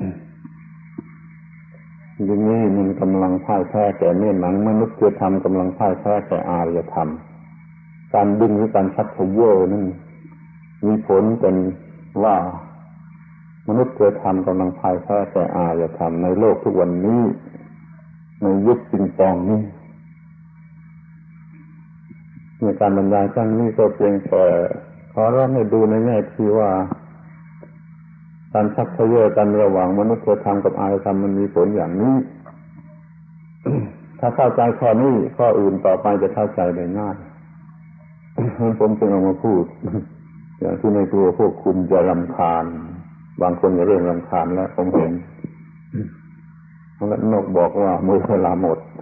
S1: อย่างนี้มันกำลังพ่ายแพ้แก่เนื้อหนังมนุษยธรรมกำลังพ่ายแพ้แก่อารยธรรมการดึงหรือการชักทะเยอนั่นมีผลเป็นว่ามนุษยธรรมกำลังพ่ายแพ้แก่อารยธรรมในโลกทุกวันนี้ในยุคปิงปองนี้ในการบรรยายครั้งนี้ก็เพียงแต่ขอร้องให้ดูในแง่ที่ว่าการชักทะเยอกันระหว่างมนุษยธรรมกับอารยธรรมมันมีผลอย่างนี้ ถ้าเข้าใจข้อนี้ข้ออื่นต่อไปจะเข้าใจได้ง่าย ผมจึงเอามาพูด อย่างที่ในตัวพวกคุณจะรำคาญบางคนจะเริ่มรำคาญแล้วผมเห็นแล้วนกบอกว่ามือเวลาหมด